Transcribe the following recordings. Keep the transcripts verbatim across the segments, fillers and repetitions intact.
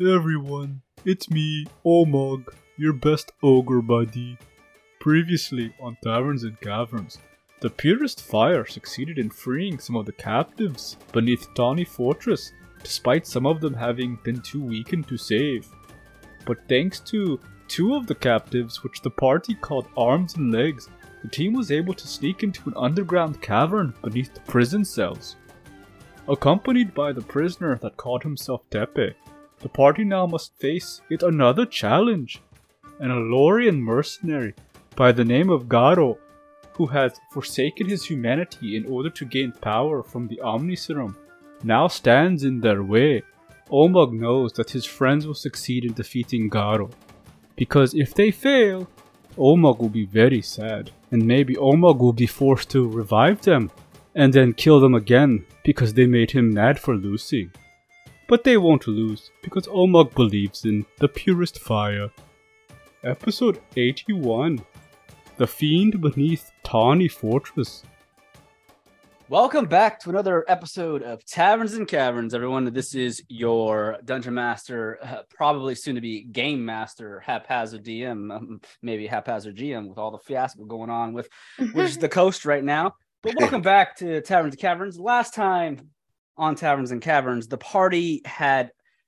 Everyone, it's me, Omog, your best ogre buddy. Previously on Taverns and Caverns, the Purest Fire succeeded in freeing some of the captives beneath Tawny Fortress, despite some of them having been too weakened to save. But thanks to two of the captives, which the party called Arms and Legs, the team was able to sneak into an underground cavern beneath the prison cells. Accompanied by the prisoner that called himself Tepe, the party now must face yet another challenge. An Alorian mercenary by the name of Garo, who has forsaken his humanity in order to gain power from the Omni Serum, now stands in their way. Omog knows that his friends will succeed in defeating Garo, because if they fail, Omog will be very sad, and maybe Omog will be forced to revive them, and then kill them again because they made him mad for losing. But they won't lose, because Omog believes in the Purest Fire. Episode eighty-one, The Fiend Beneath Tawny Fortress. Welcome back to another episode of Taverns and Caverns, everyone. This is your Dungeon Master, uh, probably soon to be Game Master, Haphazard D M, um, maybe Haphazard G M with all the fiasco going on with which is the coast right now. But welcome back to Taverns and Caverns. Last time on Taverns and Caverns, the party had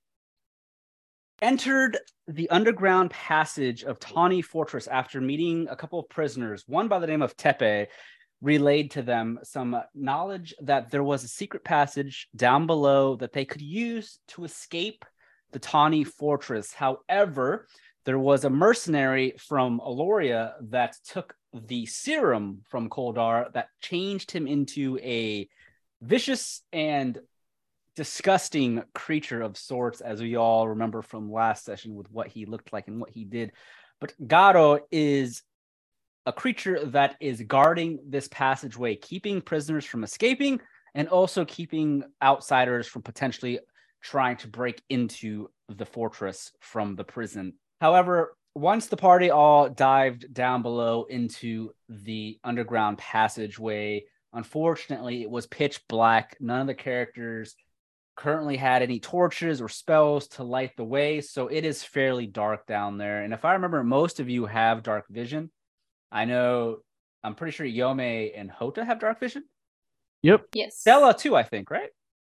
entered the underground passage of Tawny Fortress after meeting a couple of prisoners, one by the name of Tepe, relayed to them some knowledge that there was a secret passage down below that they could use to escape the Tawny Fortress. However, there was a mercenary from Aloria that took the serum from Koldar that changed him into a vicious and disgusting creature of sorts, as we all remember from last session with what he looked like and what he did. But Garo is a creature that is guarding this passageway, keeping prisoners from escaping and also keeping outsiders from potentially trying to break into the fortress from the prison. However, once the party all dived down below into the underground passageway, unfortunately, it was pitch black. None of the characters currently had any torches or spells to light the way, so it is fairly dark down there. And if I remember, most of you have dark vision. I know, I'm pretty sure Yome and Hota have dark vision. Yep. Yes. Stella too, I think, right?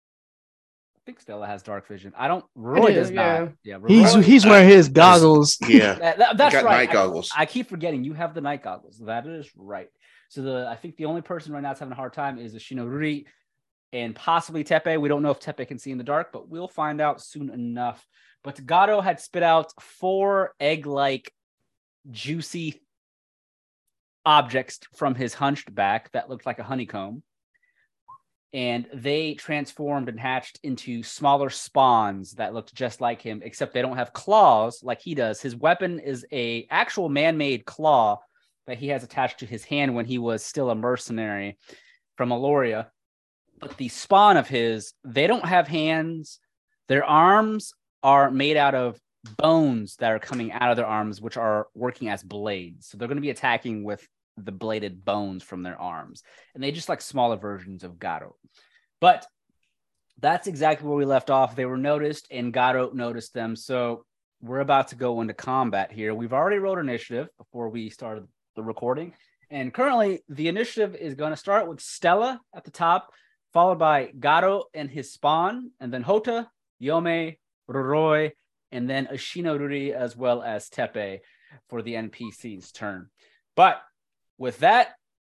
I think Stella has dark vision. I don't. Roy do, does yeah. not. Yeah, He's Roy, he's wearing his goggles. Yeah, that- that- that's I got right. night goggles. I, I keep forgetting you have the night goggles. That is right. So the I think the only person right now that's having a hard time is the Shinori and possibly Tepe. We don't know if Tepe can see in the dark, but we'll find out soon enough. But Gato had spit out four egg-like, juicy objects from his hunched back that looked like a honeycomb. And they transformed and hatched into smaller spawns that looked just like him, except they don't have claws like he does. His weapon is a actual man-made claw that he has attached to his hand when he was still a mercenary from Aloria. But the spawn of his, they don't have hands. Their arms are made out of bones that are coming out of their arms, which are working as blades. So they're going to be attacking with the bladed bones from their arms. And they just like smaller versions of Gato. But that's exactly where we left off. They were noticed and Gato noticed them. So we're about to go into combat here. We've already rolled initiative before we started the recording. And currently the initiative is going to start with Stella at the top, followed by Gato and his spawn, and then Hota, Yome, Roroi, and then Ashinoruri, as well as Tepe for the N P C's turn. But with that,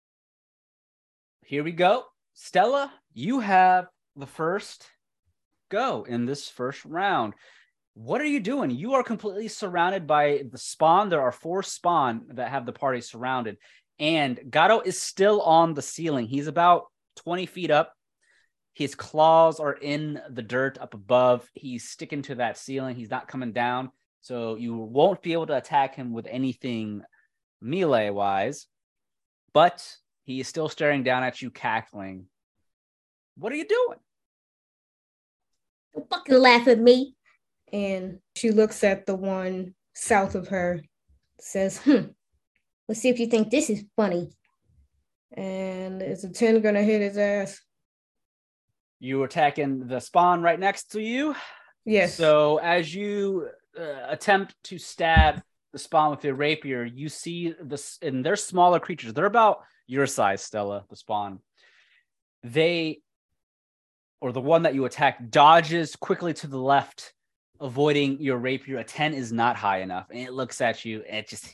here we go. Stella, you have the first go in this first round. What are you doing? You are completely surrounded by the spawn. There are four spawn that have the party surrounded. And Gato is still on the ceiling. He's about twenty feet up. His claws are in the dirt up above. He's sticking to that ceiling. He's not coming down. So you won't be able to attack him with anything melee-wise. But he is still staring down at you, cackling. What are you doing? Don't fucking laugh at me. And she looks at the one south of her, says, hmm, Let's see if you think this is funny. and is a ten gonna hit his ass? You attacking the spawn right next to you? Yes. So as you uh, attempt to stab the spawn with your rapier, you see this, and they're smaller creatures. They're about your size, Stella, the spawn. They, or the one that you attack, dodges quickly to the left, avoiding your rapier. A ten is not high enough, and it looks at you, and it just...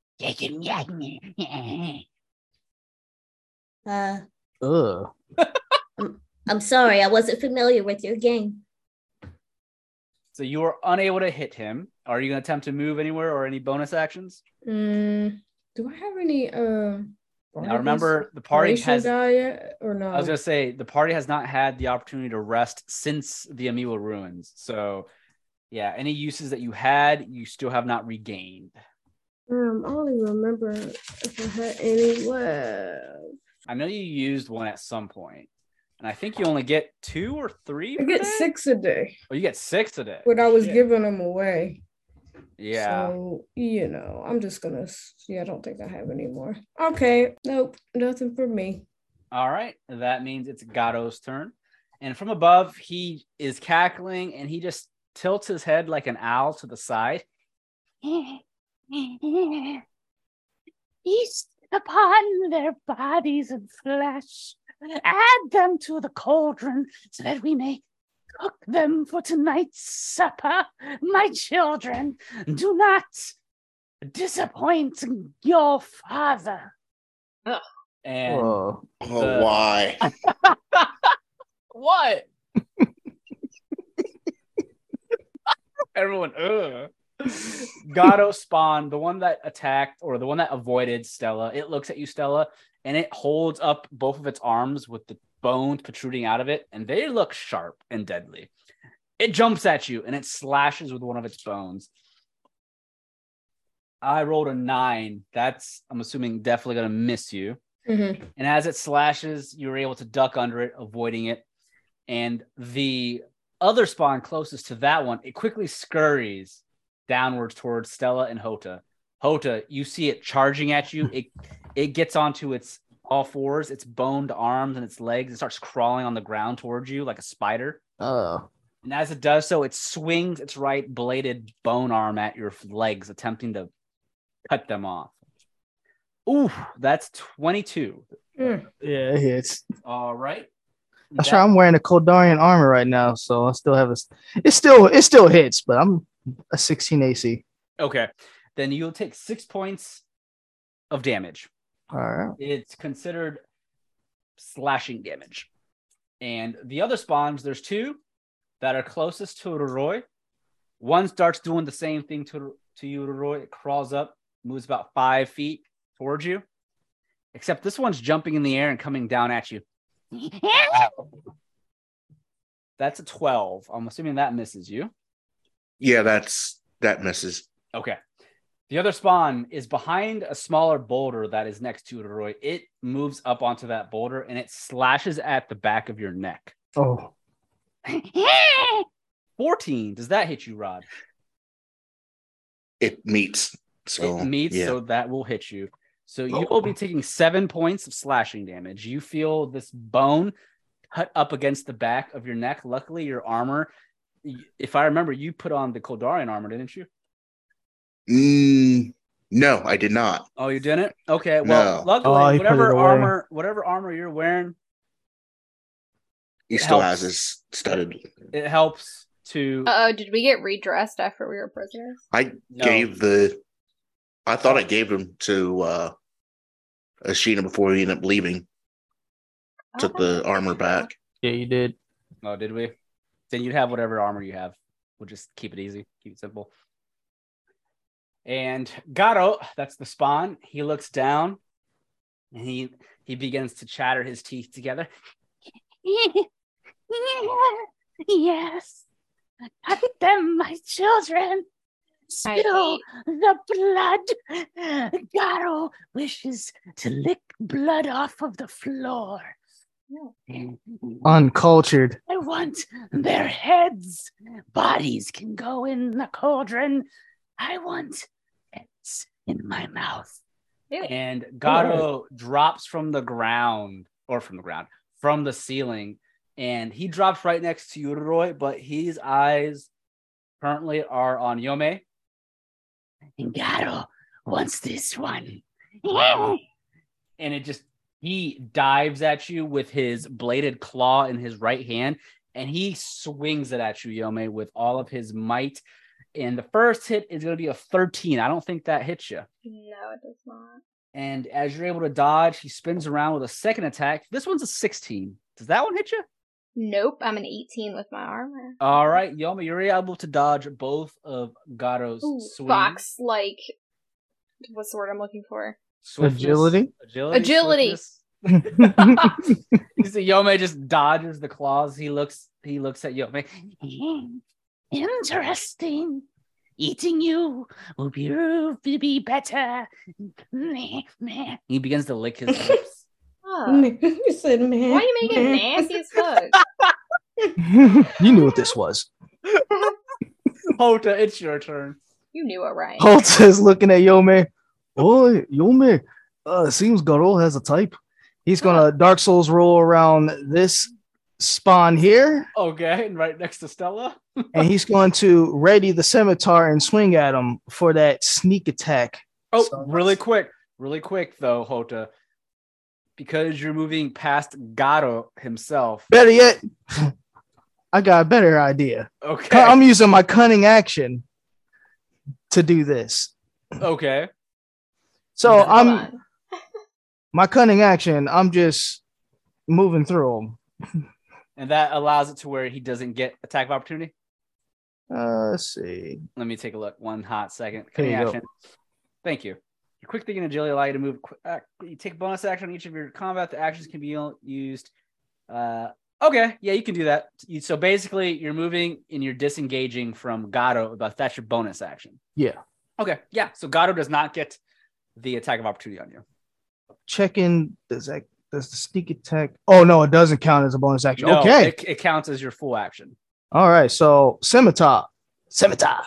Uh, Ugh. I'm, I'm sorry, I wasn't familiar with your game. So you are unable to hit him. Are you going to attempt to move anywhere or any bonus actions? Mm, do I have any? Uh, Now remember, the party has. Diet or no? I was going to say the party has not had the opportunity to rest since the Amiibo ruins. So, yeah, any uses that you had, you still have not regained. Um, I only remember if I had any left. I know you used one at some point, and I think you only get two or three. I per get day? six a day, Oh, you get six a day. but I was Shit. giving them away. Yeah. So, you know, I'm just gonna. Yeah, I don't think I have any more. Okay, nope, nothing for me. All right. That means it's Gatto's turn, and from above, he is cackling, and he just tilts his head like an owl to the side. Feast upon their bodies and flesh. Add them to the cauldron so that we may cook them for tonight's supper. My children, do not disappoint your father. And Whoa. Oh, The- why? what? Everyone, ugh. Gatto spawn, the one that attacked or the one that avoided Stella, it looks at you, Stella, and it holds up both of its arms with the bones protruding out of it, and they look sharp and deadly. It jumps at you and it slashes with one of its bones. I rolled a nine. That's, I'm assuming, definitely going to miss you. Mm-hmm. And as it slashes, you're able to duck under it, avoiding it. And the other spawn closest to that one, it quickly scurries downwards towards Stella and Hota. Hota, you see it charging at you. It it gets onto its all fours, its boned arms and its legs. It starts crawling on the ground towards you like a spider. Oh. And as it does so, it swings its right bladed bone arm at your legs, attempting to cut them off. Ooh, that's twenty-two. Mm. Yeah, it hits. All right. That's That- right. I'm wearing a Koldarian armor right now, so I still have a. It still it still hits, but I'm a sixteen A C. Okay. Then you'll take six points of damage. All right. It's considered slashing damage. And the other spawns, there's two that are closest to Roy. One starts doing the same thing to, to you, Roy. It crawls up, moves about five feet towards you. Except this one's jumping in the air and coming down at you. That's a twelve. I'm assuming that misses you. Yeah, that's that misses. Okay. The other spawn is behind a smaller boulder that is next to it, Roy. It moves up onto that boulder and it slashes at the back of your neck. Oh. fourteen. Does that hit you, Rod? It meets. So It meets, yeah. so that will hit you. So you will be taking seven points of slashing damage. You feel this bone cut up against the back of your neck. Luckily, your armor, if I remember, you put on the Koldarian armor, didn't you? Mm, no, I did not. Oh, you didn't? Okay. Well, No. luckily, Oh, you put whatever it away. armor, whatever armor you're wearing, He It still helps. has his studded. it helps to. Uh oh, did we get redressed after we were prisoners? I No. gave the. I thought I gave him to uh, Ashina before he ended up leaving. Took the armor back. Yeah, you did. Oh, did we? Then you'd have whatever armor you have. We'll just keep it easy, keep it simple. And Gatto, that's the spawn. He looks down and he he begins to chatter his teeth together. Yes. Cut them, my children. I Spill the blood. Garo wishes to lick blood off of the floor. Uncultured. I want their heads. Bodies can go in the cauldron. I want heads in my mouth. Ew. And Gatto drops from the ground, or from the ground, from the ceiling. And he drops right next to you, Roy, but his eyes currently are on Yome. Gato wants this one. And it just, he dives at you with his bladed claw in his right hand, and he swings it at you, Yome, with all of his might. And the first hit is going to be a thirteen. I don't think that hits you. No, it does not. And as you're able to dodge, he spins around with a second attack. This one's a sixteen. Does that one hit you? Nope, I'm an eighteen with my armor. All right, Yoma, you're able to dodge both of Gato's Ooh, swings. Fox, like, what's the word I'm looking for? Swiftness, Agility? Agility. Agility. swiftness. You see, Yome just dodges the claws. He looks. He looks at Yome. Interesting. Eating you will be, will be better. He begins to lick his lips. Oh. You said, man. Why are you making it nasty as fuck? You knew what this was. Hota, it's your turn. You knew it, right? Holt says, looking at Yome. Oh, Yome. Uh, seems Garo has a type. He's gonna Dark Souls roll around this spawn here, Okay, and right next to Stella. and he's going to ready the scimitar and swing at him for that sneak attack. Oh, So really that's- quick, really quick though, Hota, because you're moving past Gato himself. Better yet, I got a better idea. Okay, I'm using my cunning action to do this. okay. So Hold I'm on. my cunning action. I'm just moving through them. And that allows it to where he doesn't get attack of opportunity. Uh, let's see. Let me take a look. One hot second. There Cutting you go. action. Thank you. Your quick thinking agility allow you to move. Qu- uh, you take a bonus action on each of your combat. The actions can be used. Uh, okay, yeah, you can do that. You- So basically, you're moving and you're disengaging from Gato, but that's your bonus action. Yeah, Okay, yeah. So Gato does not get the attack of opportunity on you. checking. Does that does the sneak attack? Oh no, it doesn't count as a bonus action. No, Okay. it, it counts as your full action. All right. So scimitar, scimitar.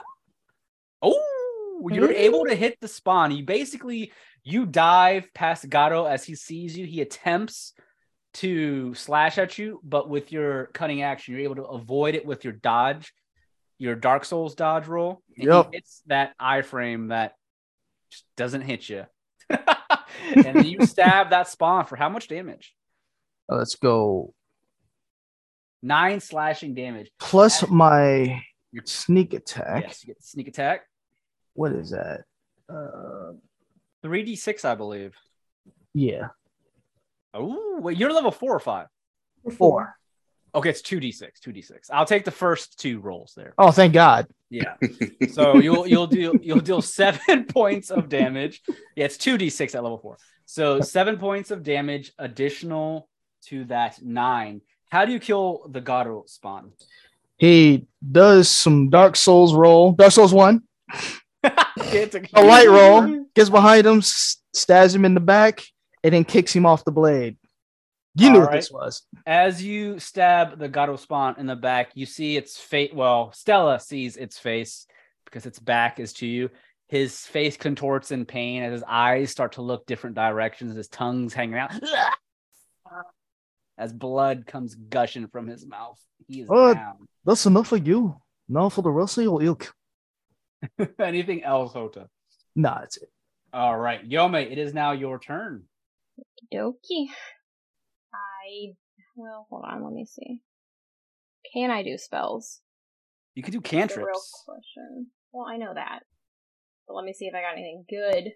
Oh, you're able to hit the spawn. You basically you dive past Gato as he sees you. He attempts to slash at you, but with your cutting action, you're able to avoid it with your dodge, your Dark Souls dodge roll. And Yep. he hits that iframe that just doesn't hit you. And then you stab that spawn for how much damage? Uh, Let's go. Nine slashing damage. Plus my Your- sneak attack. Yes, you get sneak attack. What is that? Uh, three d six, I believe. yeah, Oh, wait, you're level four or five. four. Okay, it's two d six, two d six. I'll take the first two rolls there. Oh, thank God. Yeah. So you'll you'll do you'll deal seven points of damage. Yeah, it's two d six at level four. So seven points of damage additional to that nine. How do you kill the Gato spawn? He does some Dark Souls roll. Dark Souls one. It's a, A light roll. Gets behind him, s- stabs him in the back, and then kicks him off the blade. You knew All what right. this was. As you stab the Gato spawn in the back, you see its face. Well, Stella sees its face because its back is to you. His face contorts in pain as his eyes start to look different directions. His tongue's hanging out. As blood comes gushing from his mouth. He is Oh. down. That's enough for you. Now for the rest of your ilk. Anything else, Hota? Nah, that's it. All right. Yome, it is now your turn. Dokie. I well, hold on, let me see. Can I do spells? You can do That's the real cantrips. question. Well, I know that. But let me see if I got anything good.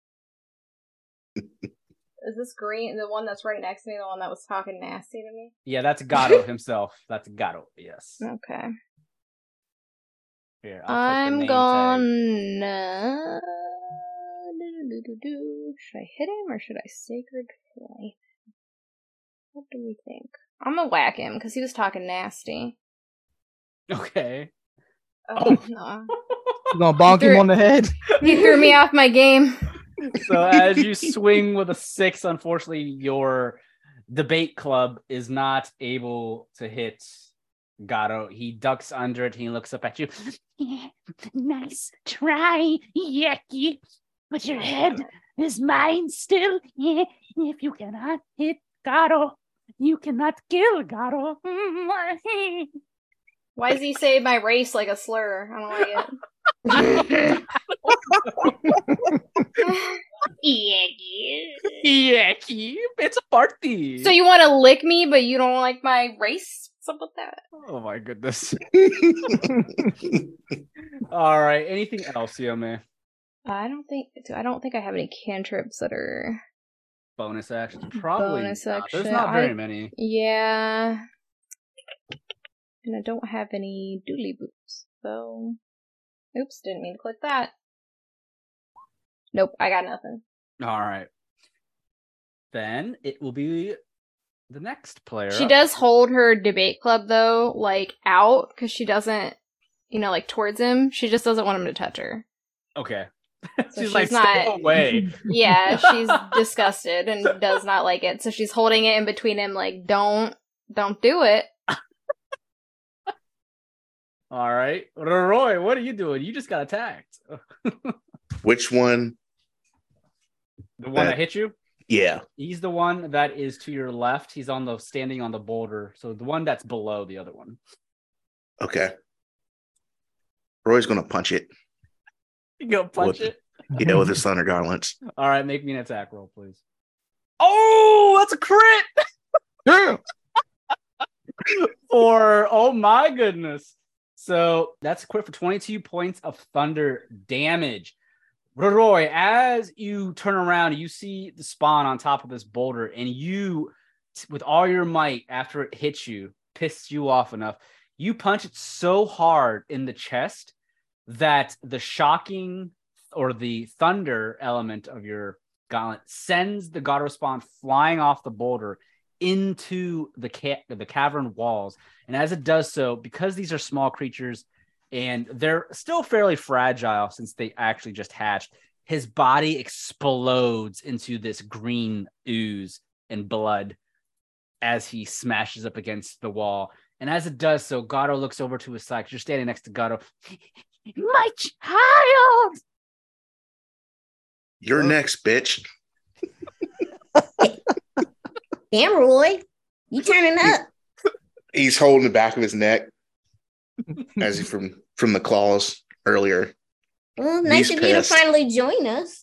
Is this green the one that's right next to me, the one that was talking nasty to me? Yeah, that's Gato himself. That's Gato, yes. Okay. Here, I'll put the I'm name tag. gonna do-do-do-do-do. Should I hit him or should I sacred flame? What do we think? I'm gonna whack him because he was talking nasty. Okay. Oh, no. You're gonna bonk him Threw- on the head. He threw me off my game. So as you swing with a six, unfortunately, your debate club is not able to hit Gato. He ducks under it. He looks up at you. Yeah, nice try, Yucky. But your head is mine still. Yeah, if you cannot hit Gato, you cannot kill Gato. Why does he say my race like a slur? I don't like it. Yucky. It's a party. So you want to lick me, but you don't like my race? What's up with that? Oh my goodness. All right. Anything else, Yome? I don't think. I don't think I have any cantrips that are bonus actions. Probably. Bonus not. action. There's not very I- many. Yeah. And I don't have any doodly boots, so. Oops, didn't mean to click that. Nope, I got nothing. All right. Then it will be the next player. She up. does hold her debate club, though, like, out, because she doesn't, you know, like, towards him. She just doesn't want him to touch her. Okay. So she's, she's like, not- stay away. Yeah, she's disgusted and does not like it. So she's holding it in between him, like, don't, don't do it. All right. Roy, what are you doing? You just got attacked. Which one? The one Uh, that hit you? Yeah. He's the one that is to your left. He's on the standing on the boulder. So the one that's below the other one. Okay. Roy's gonna punch it. You go punch With- it. Yeah, with his thunder gauntlets. All right, make me an attack roll, please. Oh, that's a crit Yeah. for oh my goodness. So that's a crit for twenty-two points of thunder damage. Roy, as you turn around, you see the spawn on top of this boulder, and you, with all your might, after it hits you, pisses you off enough, you punch it so hard in the chest that the shocking or the thunder element of your gauntlet sends the Gato spawn flying off the boulder into the ca- the cavern walls. And as it does so, because these are small creatures and they're still fairly fragile since they actually just hatched, his body explodes into this green ooze and blood as he smashes up against the wall. And as it does so, Gato looks over to his side. You're standing next to Gato. My child! You're next, bitch. Damn, Roy. You turning up. He's holding the back of his neck as he from from the claws earlier. Well, nice He's of you to pissed. finally join us.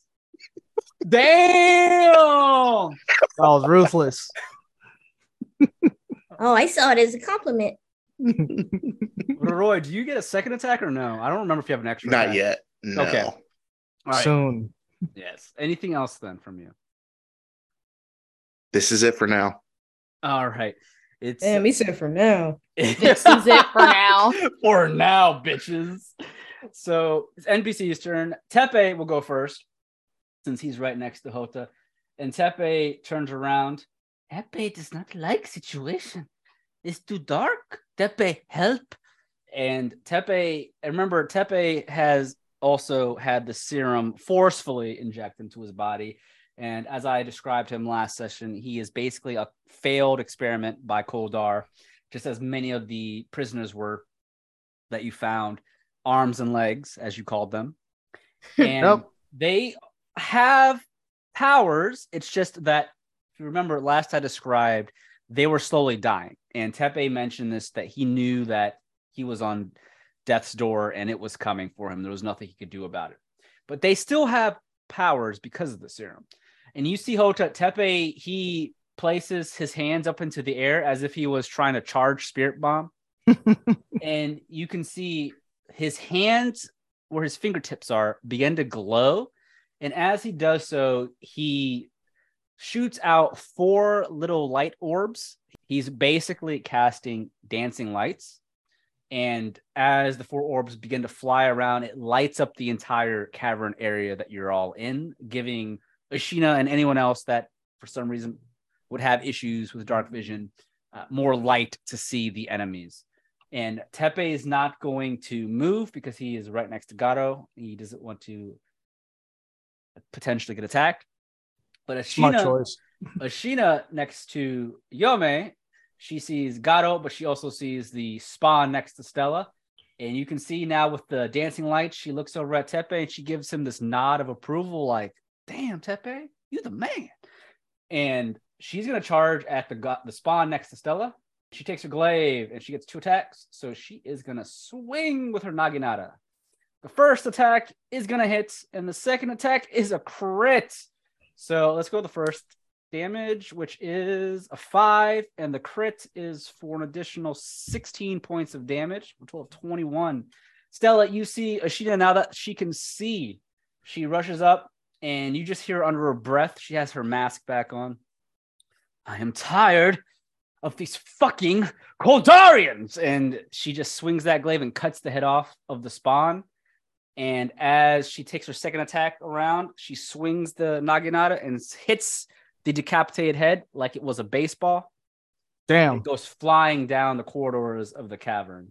Damn! That was ruthless. Oh, I saw it as a compliment. Roy, do you get a second attack or no? I don't remember if you have an extra Not attack. yet. No. Okay. All right. Soon. Yes. Anything else then from you? This is it for now. All right. It's Damn, he said for now. This is it for now. For now, bitches. So it's N P C's turn. Tepe will go first since he's right next to Hota. And Tepe turns around. Tepe does not like situation. It's too dark. Tepe, help. And Tepe, and remember, Tepe has also had the serum forcefully injected into his body. And as I described him last session, he is basically a failed experiment by Koldar, just as many of the prisoners were that you found, arms and legs, as you called them. And Nope. they have powers. It's just that, if you remember, last I described, they were slowly dying. And Tepe mentioned this, that he knew that he was on death's door and it was coming for him. There was nothing he could do about it. But they still have powers because of the serum. And you see Hota, Tepe, he places his hands up into the air as if he was trying to charge Spirit Bomb. And you can see his hands, where his fingertips are, begin to glow. And as he does so, he shoots out four little light orbs. He's basically casting dancing lights. And as the four orbs begin to fly around, it lights up the entire cavern area that you're all in, giving Ashina and anyone else that for some reason would have issues with dark vision uh, more light to see the enemies. And Tepe is not going to move because he is right next to Gato. He doesn't want to potentially get attacked. But Smart Ashina, choice. Ashina next to Yome, she sees Gato, but she also sees the spawn next to Stella. And you can see now with the dancing lights, she looks over at Tepe and she gives him this nod of approval, like, damn, Tepe, you're the man. And she's going to charge at the, the spawn next to Stella. She takes her glaive and she gets two attacks. So she is going to swing with her Naginata. The first attack is going to hit, and the second attack is a crit. So let's go with the first damage, which is a five, and the crit is for an additional sixteen points of damage, a total of twenty-one. Stella, you see Ashina now that she can see. She rushes up, and you just hear under her breath, she has her mask back on. I am tired of these fucking Koldarians. And she just swings that glaive and cuts the head off of the spawn. And as she takes her second attack around, she swings the Naginata and hits the decapitated head like it was a baseball. Damn. It goes flying down the corridors of the cavern.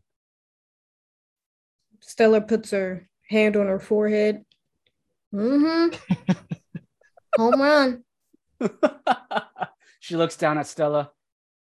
Stella puts her hand on her forehead. Mm-hmm. Home run. She looks down at Stella.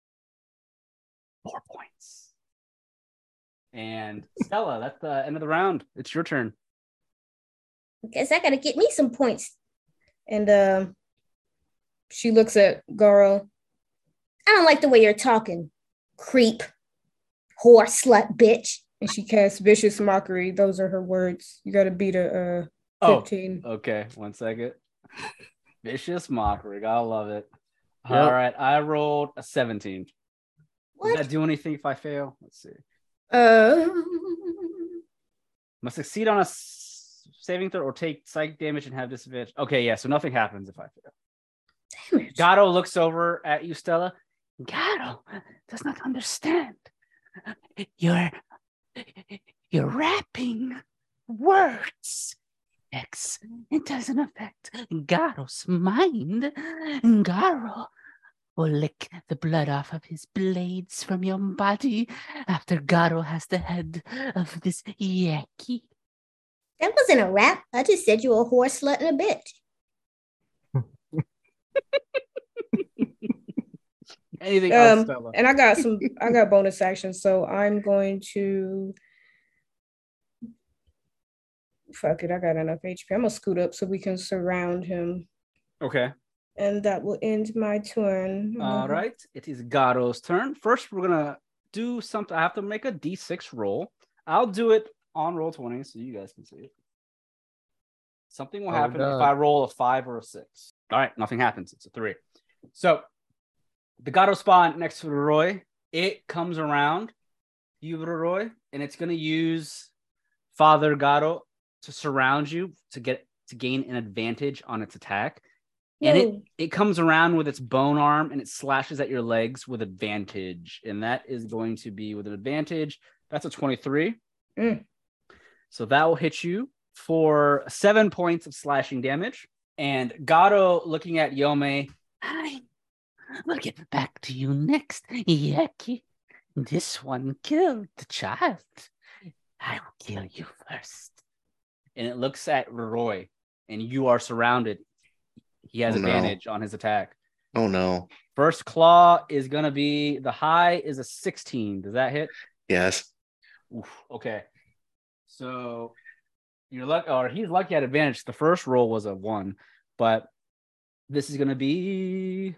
Four points. And Stella, that's the end of the round. It's your turn. Guess I gotta get me some points. And uh, she looks at Garo. I don't like the way you're talking, creep, whore, slut, bitch. And she casts Vicious Mockery. Those are her words. You gotta beat a uh, fifteen. Oh, okay. One second. Vicious Mockery. Gotta love it. Yep. All right. I rolled a seventeen. What? Does that do anything if I fail? Let's see. Uh, Must succeed on a s- saving throw or take psychic damage and have disadvantage. Okay, yeah, so nothing happens if I fail. Damn it. Gato looks over at you, Stella. Gato does not understand. You're you're rapping words. X. It doesn't affect Garo's mind. Garo will lick the blood off of his blades from your body after Garo has the head of this Yeki. That wasn't a rap. I just said you were a whore, slut, and a bitch. Anything else, um, Stella? and I got some. I got bonus actions, so I'm going to. Fuck it, I got enough H P. I'm gonna scoot up so we can surround him, Okay. and that will end my turn. All right. It is Garo's turn. First, we're going to do something. I have to make a d six roll. I'll do it on roll twenty so you guys can see it. Something will Oh, happen God. if I roll a five or a six. All right. Nothing happens. It's a three. So the Garo spawn next to Roy, it comes around you, Roy, and it's going to use Father Garo to surround you to get to gain an advantage on its attack. And it, No. it comes around with its bone arm and it slashes at your legs with advantage. And that is going to be with an advantage. That's a twenty-three. Mm. So that will hit you for seven points of slashing damage. And Gato looking at Yome. I will get back to you next, Yeki. This one killed the child. I will kill you first. And it looks at Roy. And you are surrounded. He has Oh, no. advantage on his attack. Oh no. First claw is going to be, the high is a sixteen. Does that hit? Yes. Oof, okay. So you're lucky, or he's lucky at advantage. The first roll was a one, but this is going to be.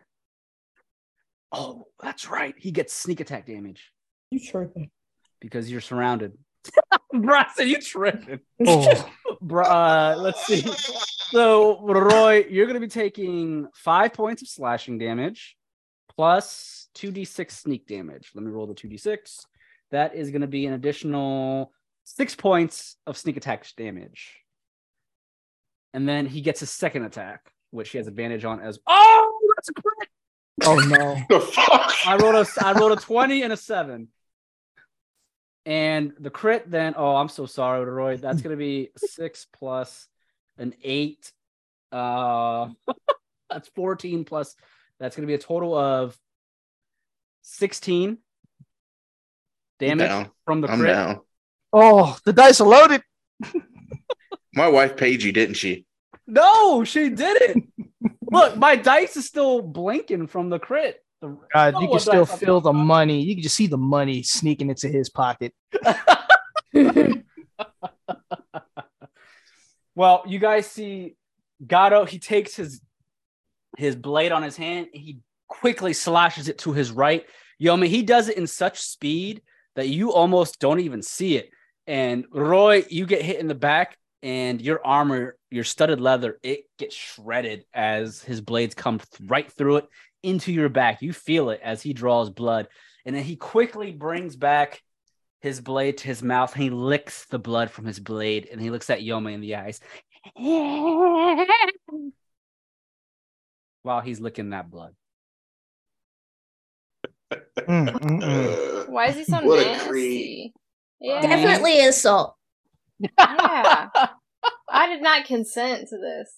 Oh, that's right. He gets sneak attack damage You tripping? because you're surrounded. Bryson, you tripping? Oh, Bru- Uh, let's see. So, Roy, you're going to be taking five points of slashing damage plus two d six sneak damage. Let me roll the two d six. That is going to be an additional six points of sneak attack damage. And then he gets his second attack, which he has advantage on as. Oh, that's a crit! oh no. The fuck? I rolled a, I rolled a twenty and a seven. And the crit then, oh, I'm so sorry, Roy. That's going to be six plus an eight. Uh, that's fourteen plus. That's going to be a total of sixteen damage down. from the I'm crit. down. Oh, the dice are loaded. My wife paid you, didn't she? No, she didn't. Look, my dice is still blinking from the crit. The, God, oh, you can what still dice I'm feel the talking money. You can just see the money sneaking into his pocket. Well, you guys see Gato, he takes his his blade on his hand, he quickly slashes it to his right. Yoma, he does it in such speed that you almost don't even see it. And Roy, you get hit in the back, and your armor, your studded leather, it gets shredded as his blades come right through it into your back. You feel it as he draws blood. And then he quickly brings back his blade to his mouth, and he licks the blood from his blade, and he looks at Yoma in the eyes while he's licking that blood. Mm, mm, mm. Why is he so What a nasty? creep. Yeah. Definitely assault. Yeah. I did not consent to this.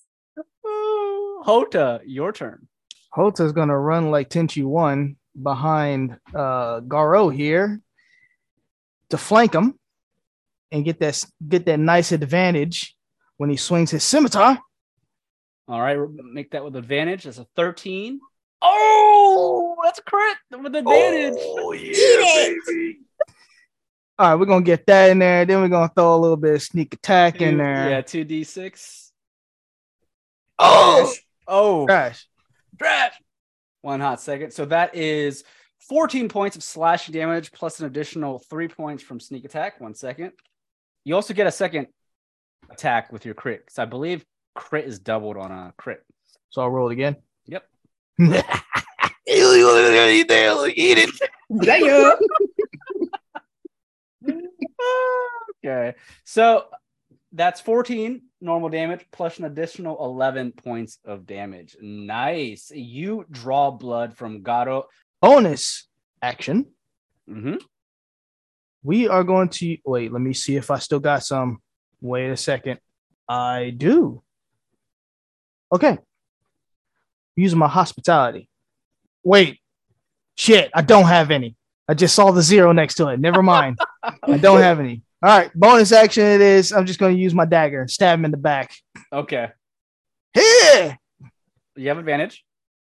Hota, your turn. Hota's gonna run like Tenchi one behind uh Garo here to flank him and get that get that nice advantage when he swings his scimitar. All right, make that with advantage. That's a thirteen. Oh, that's a crit with advantage. Oh, yeah, Eat it. baby. All right, we're gonna get that in there. Then we're gonna throw a little bit of sneak attack in Two- there. Yeah, two d six. Oh, Oh, gosh. trash. One hot second. So that is fourteen points of slashing damage plus an additional three points from sneak attack. One second. You also get a second attack with your crit, because I believe crit is doubled on a crit. So I'll roll it again. Yep. Eat it. Yeah. Okay. So that's fourteen normal damage plus an additional eleven points of damage. Nice. You draw blood from Garo. Bonus action. Mm-hmm. We are going to wait. Let me see if I still got some. Wait a second. I do. Okay. Using my hospitality. Wait. Shit. I don't have any. I just saw the zero next to it. Never mind. I don't have any. All right. Bonus action it is. I'm just going to use my dagger and stab him in the back. Okay. Here. You have advantage.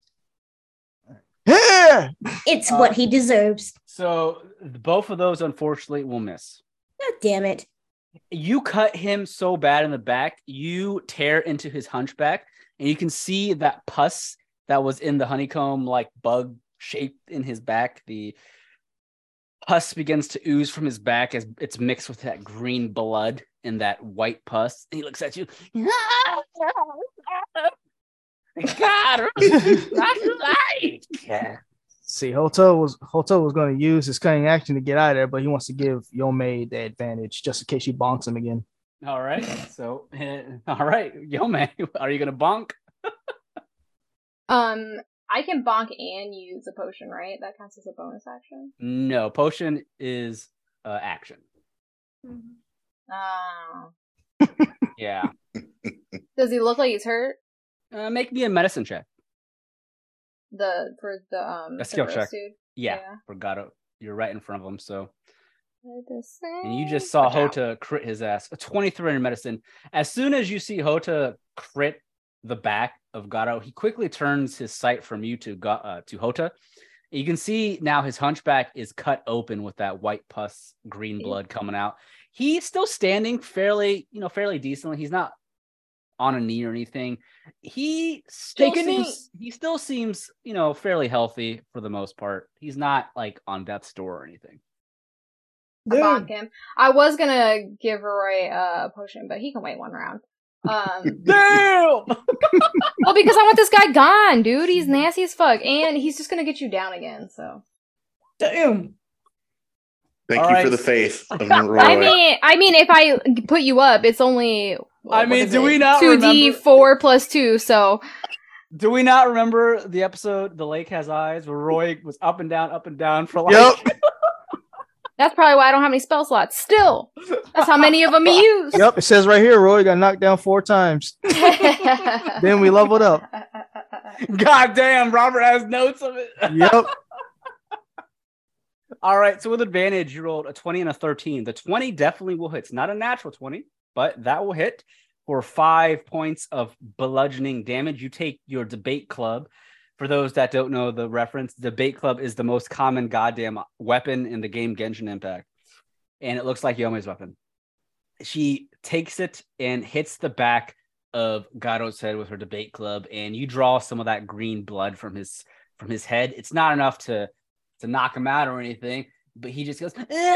Here. It's Uh, what he deserves. So both of those, unfortunately, will miss. God damn it. You cut him so bad in the back, you tear into his hunchback, and you can see that pus that was in the honeycomb like bug shape in his back. The pus begins to ooze from his back as it's mixed with that green blood and that white pus. And he looks at you. God, yeah. See, Hoto was Hoto was going to use his cunning action to get out of there, but he wants to give Yomei the advantage just in case she bonks him again. All right. So, all right, Yomei, are you gonna bonk? Um, I can bonk and use a potion, right? That counts as a bonus action. No, potion is uh, action. Oh. Yeah. Does he look like he's hurt? Uh, make me a medicine check. The for the um A skill the check. roast dude? Yeah, Yeah. forgot it. You're right in front of him. So, Medicine. and you just saw Watch out. Hota crit his ass. A twenty-three in medicine. As soon as you see Hota crit the back of Garo, he quickly turns his sight from you to Ga- uh, to Hota. You can see now his hunchback is cut open with that white pus, green blood coming out. He's still standing fairly, you know, fairly decently. He's not on a knee or anything. He still Take a knee. seems, he still seems, you know, fairly healthy for the most part. He's not like on death's door or anything. I bonk him. I was gonna give Roy a potion, but he can wait one round. Um, Damn! well, because I want this guy gone, dude. He's nasty as fuck, and he's just gonna get you down again. So Damn. Thank All you right. for the faith of Roy. I mean, I mean, if I put you up, it's only. I mean, do we not two d remember- four plus two? So Do we not remember the episode "The Lake Has Eyes" where Roy was up and down, up and down for like? Yep. that's probably why I don't have any spell slots. Still, that's how many of them he used. Yep. It says right here, Roy got knocked down four times. Then we leveled up. God damn, Robert has notes of it. Yep. All right, so with advantage, you rolled a twenty and a thirteen. The twenty definitely will hit. It's not a natural twenty, but that will hit for five points of bludgeoning damage. You take your debate club. For those that don't know the reference, debate club is the most common goddamn weapon in the game Genshin Impact. And it looks like Yomei's weapon. She takes it and hits the back of Garo's head with her debate club, and you draw some of that green blood from his from his head. It's not enough to to knock him out or anything, but he just goes,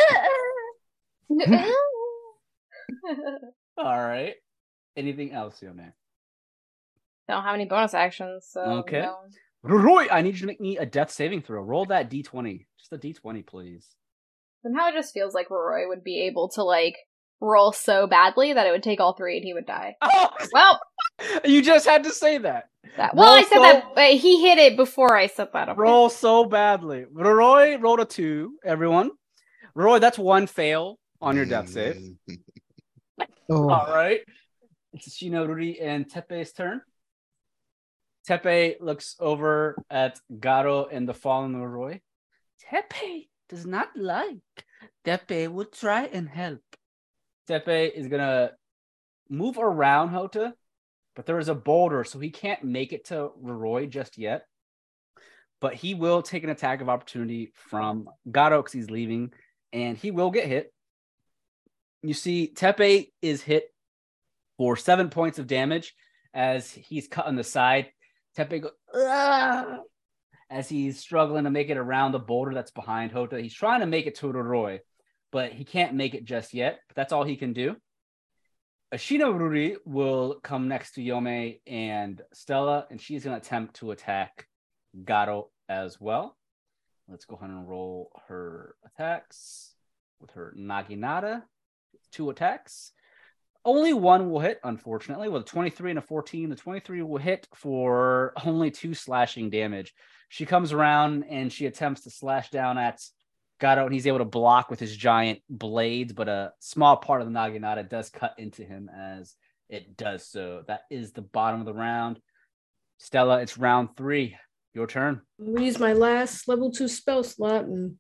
all right. Anything else, yo man? Don't have any bonus actions, so Okay. no. Roy, I need you to make me a death saving throw. Roll that d twenty. Just a d twenty, please. Somehow it just feels like Roy would be able to, like, roll so badly that it would take all three and he would die. Oh, Well, you just had to say that. that, well, Roll I said so- that, but he hit it before I said that. Okay. Roll so badly. Roy rolled a two, everyone. Roy, that's one fail on your death save. Oh. All right. It's Shinori and Tepe's turn. Tepe looks over at Garo and the fallen Roy. Tepe does not like. Tepe will try and help. Tepe is going to move around Hota, but there is a boulder, so he can't make it to Roy just yet. But he will take an attack of opportunity from Garo because he's leaving, and he will get hit. You see, Tepe is hit for seven points of damage as he's cut on the side. Tepe goes, "Ugh," as he's struggling to make it around the boulder that's behind Hota. He's trying to make it to Roy, but he can't make it just yet. But that's all he can do. Shinori will come next to Yome and Stella, and she's going to attempt to attack Garo as well. Let's go ahead and roll her attacks with her Naginata. Two attacks. Only one will hit, unfortunately, with a twenty-three and a fourteen. The twenty-three will hit for only two slashing damage. She comes around and she attempts to slash down at Garo, and he's able to block with his giant blades, but a small part of the Naginata does cut into him as it does so. That is the bottom of the round. Stella, it's round three. Your turn. We use my last level two spell slot and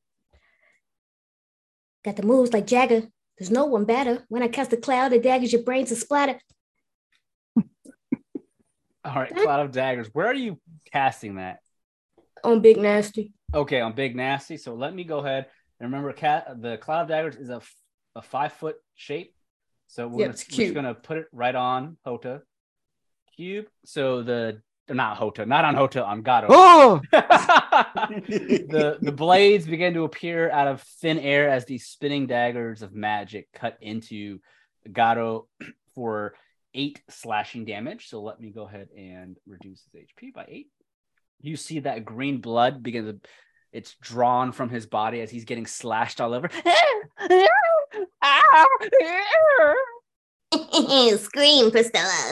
Got the moves like Jagger. There's no one better. When I cast a cloud of daggers, your brains are splattered. All right, Cloud of Daggers. Where are you casting that? on Big Nasty. Okay, on Big Nasty. So let me go ahead and remember, cat. The Cloud of Daggers is a, a five foot shape. So we're, Yep, gonna, it's we're just cute. gonna put it right on Hota. Cube. So the not Hota, not on Hota, on Garo. Oh, the the blades begin to appear out of thin air as these spinning daggers of magic cut into Garo for eight slashing damage. So let me go ahead and reduce his H P by eight. You see that green blood begin to, it's drawn from his body as he's getting slashed all over. Scream, Priscilla.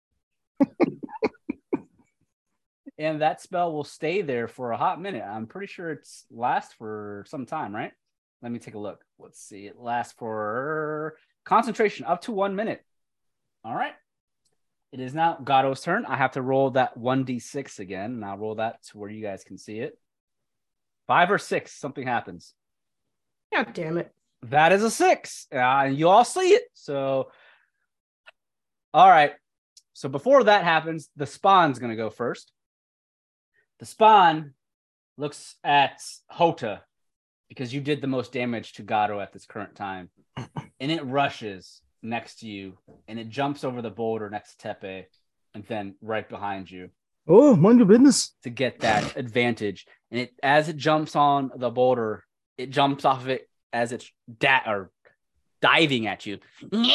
And that spell will stay there for a hot minute. I'm pretty sure it's lasts for some time, right? Let me take a look. Let's see. It lasts for concentration up to one minute. All right. It is now Garo's turn. I have to roll that one d six again, and I'll roll that to where you guys can see it. Five or six, something happens. God damn it. That is a six. Uh, and you all see it. So, all right. So before that happens, the spawn's going to go first. The spawn looks at Hota because you did the most damage to Garo at this current time. And it rushes next to you, and it jumps over the boulder next to Tepe and then right behind you oh, mind your business. to get that advantage. And it as it jumps on the boulder, it jumps off of it as it's da- or diving at you.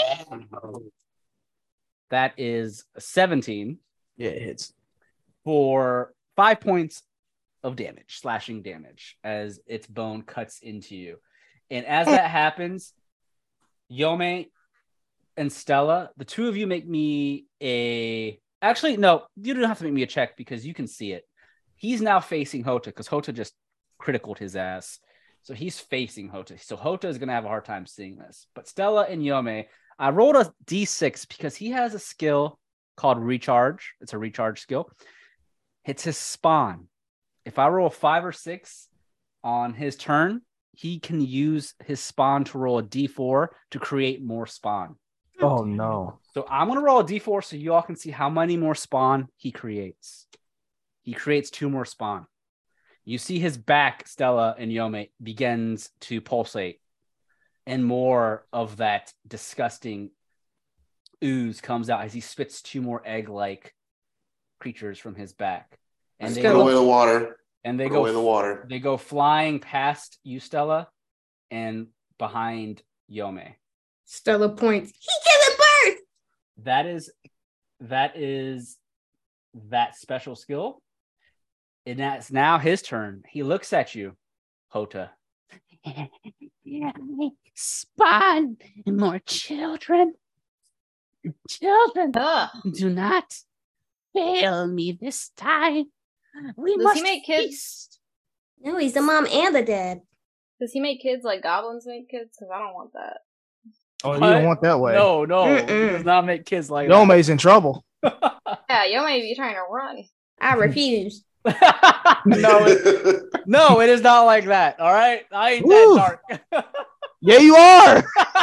That is seventeen Yeah, it hits. for five points of damage, slashing damage, as its bone cuts into you. And as that happens, Yome and Stella, the two of you make me a... Actually, no, you don't have to make me a check because you can see it. He's now facing Hota because Hota just criticaled his ass. So he's facing Hota. So Hota is going to have a hard time seeing this. But Stella and Yome, I rolled a d six because he has a skill called Recharge. It's a recharge skill. It's his spawn. If I roll a five or six on his turn, he can use his spawn to roll a d four to create more spawn. Oh, no. So I'm going to roll a d four so you all can see how many more spawn he creates. He creates two more spawn. You see his back, Stella and Yome, begins to pulsate, and more of that disgusting ooze comes out as he spits two more egg-like creatures from his back. And Let's they Put go. away the water. And they Put go away the water. They go flying past you, Stella, and behind Yome. Stella points. He gave birth. That is that is that special skill. And that's now his turn. He looks at you, Hota. Spawn more children. Children, Ugh. do not fail me this time. We Does must he make kids? feast. No, he's the mom and the dad. Does he make kids like goblins make kids? Because I don't want that. Oh, you What? don't want that way. No, no, Mm-mm. he does not make kids like Yome's in trouble. that. Yeah, you may be trying to run. I refuse. no, it, no, it is not like that. All right, I ain't Woo. that dark. Yeah, you are.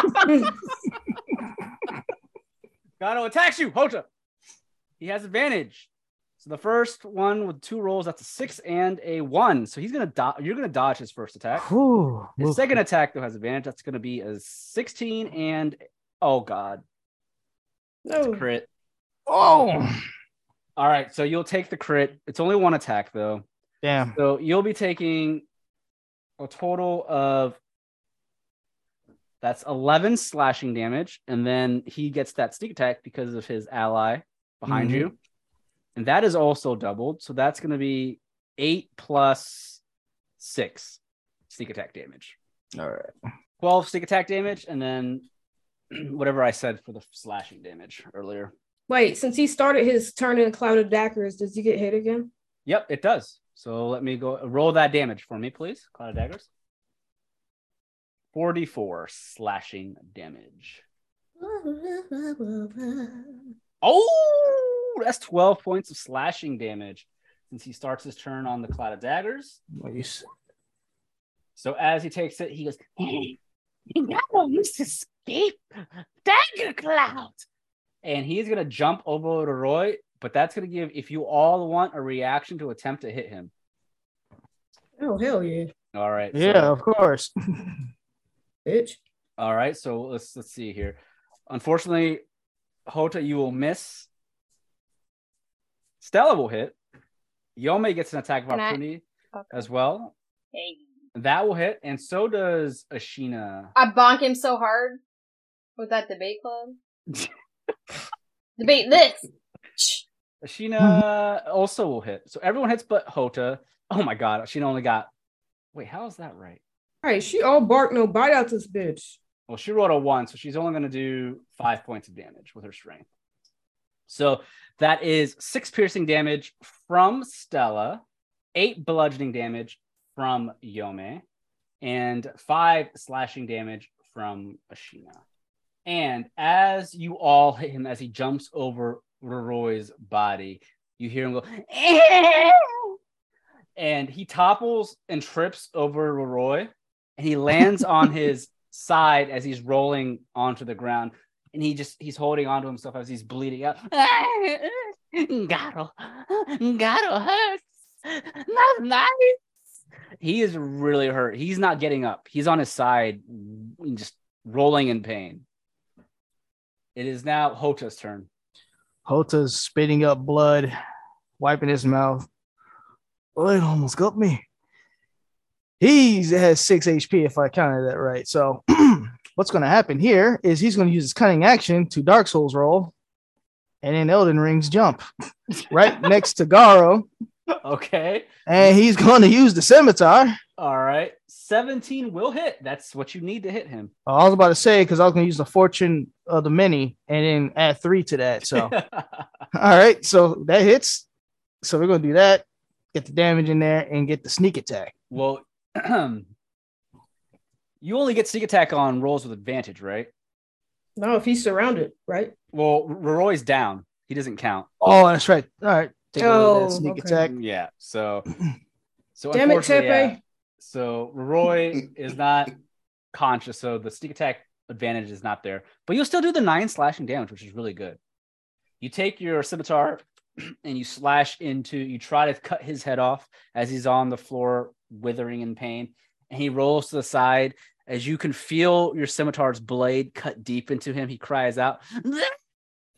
Gato attacks you, Hota. He has advantage. So the first one with two rolls, that's a six and a one. So he's gonna do- You're gonna dodge his first attack. Whew. His second attack though has advantage. That's gonna be a sixteen and oh god, No. crit. Oh, All right, so you'll take the crit. It's only one attack though. damn. So you'll be taking a total of that's eleven slashing damage, and then he gets that sneak attack because of his ally behind Mhm. you, and that is also doubled. So that's going to be eight plus six sneak attack damage. All right. twelve sneak attack damage, and then whatever I said for the slashing damage earlier. Wait, since he started his turn in Cloud of Daggers, does he get hit again? Yep, it does. So let me go roll that damage for me, please. Cloud of Daggers. forty-four slashing damage. Oh, that's twelve points of slashing damage since he starts his turn on the Cloud of Daggers. Nice. So as he takes it, he goes, You gotta must escape Dagger Cloud. and he's going to jump over to Roy, but that's going to give, if you all want, a reaction to attempt to hit him. Oh, hell yeah. All right. Yeah, so- of course. Bitch. All right, so let's let's see here. Unfortunately, Hota, you will miss. Stella will hit. Yome gets an attack of Can I- opportunity Okay. as well. Hey. That will hit, and so does Ashina. I bonk him so hard with that debate club. Debate this. Ashina also will hit. So everyone hits but Hota. Oh my god, Ashina only got. Wait, how is that right? All right, she all bark, no bite out this bitch. Well, she rolled a one, so she's only going to do five points of damage with her strength. So that is six piercing damage from Stella, eight bludgeoning damage from Yome, and five slashing damage from Ashina. And as you all hit him, as he jumps over Roy's body, you hear him go, and he topples and trips over Roy, and he lands on his side as he's rolling onto the ground, and he just he's holding onto himself as he's bleeding out. Gato, Gato hurts. Not nice. He is really hurt. He's not getting up. He's on his side, just rolling in pain. It is now Hota's turn. Hota's spitting up blood, wiping his mouth. Oh, it almost got me. He has six H P if I counted that right. So what's going to happen here is he's going to use his cunning action to Dark Souls roll and then Elden Ring's jump right next to Garo. Okay. And he's going to use the scimitar. All right. seventeen will hit. That's what you need to hit him. I was about to say, because I was going to use the fortune of the many and then add three to that. So, all right. So that hits. So we're going to do that, get the damage in there, and get the sneak attack. Well, you only get sneak attack on rolls with advantage, right? No, if he's surrounded, right? Well, Roy's down. He doesn't count. Oh, that's right. All right. Take a look at Oh, that sneak okay. attack. Yeah. So, so Damn it, unfortunately, Tepe. yeah. So Roy is not conscious, so the sneak attack advantage is not there. But you'll still do the nine slashing damage, which is really good. You take your scimitar and you slash into. You try to cut his head off as he's on the floor, withering in pain, and he rolls to the side. As you can feel your scimitar's blade cut deep into him, he cries out,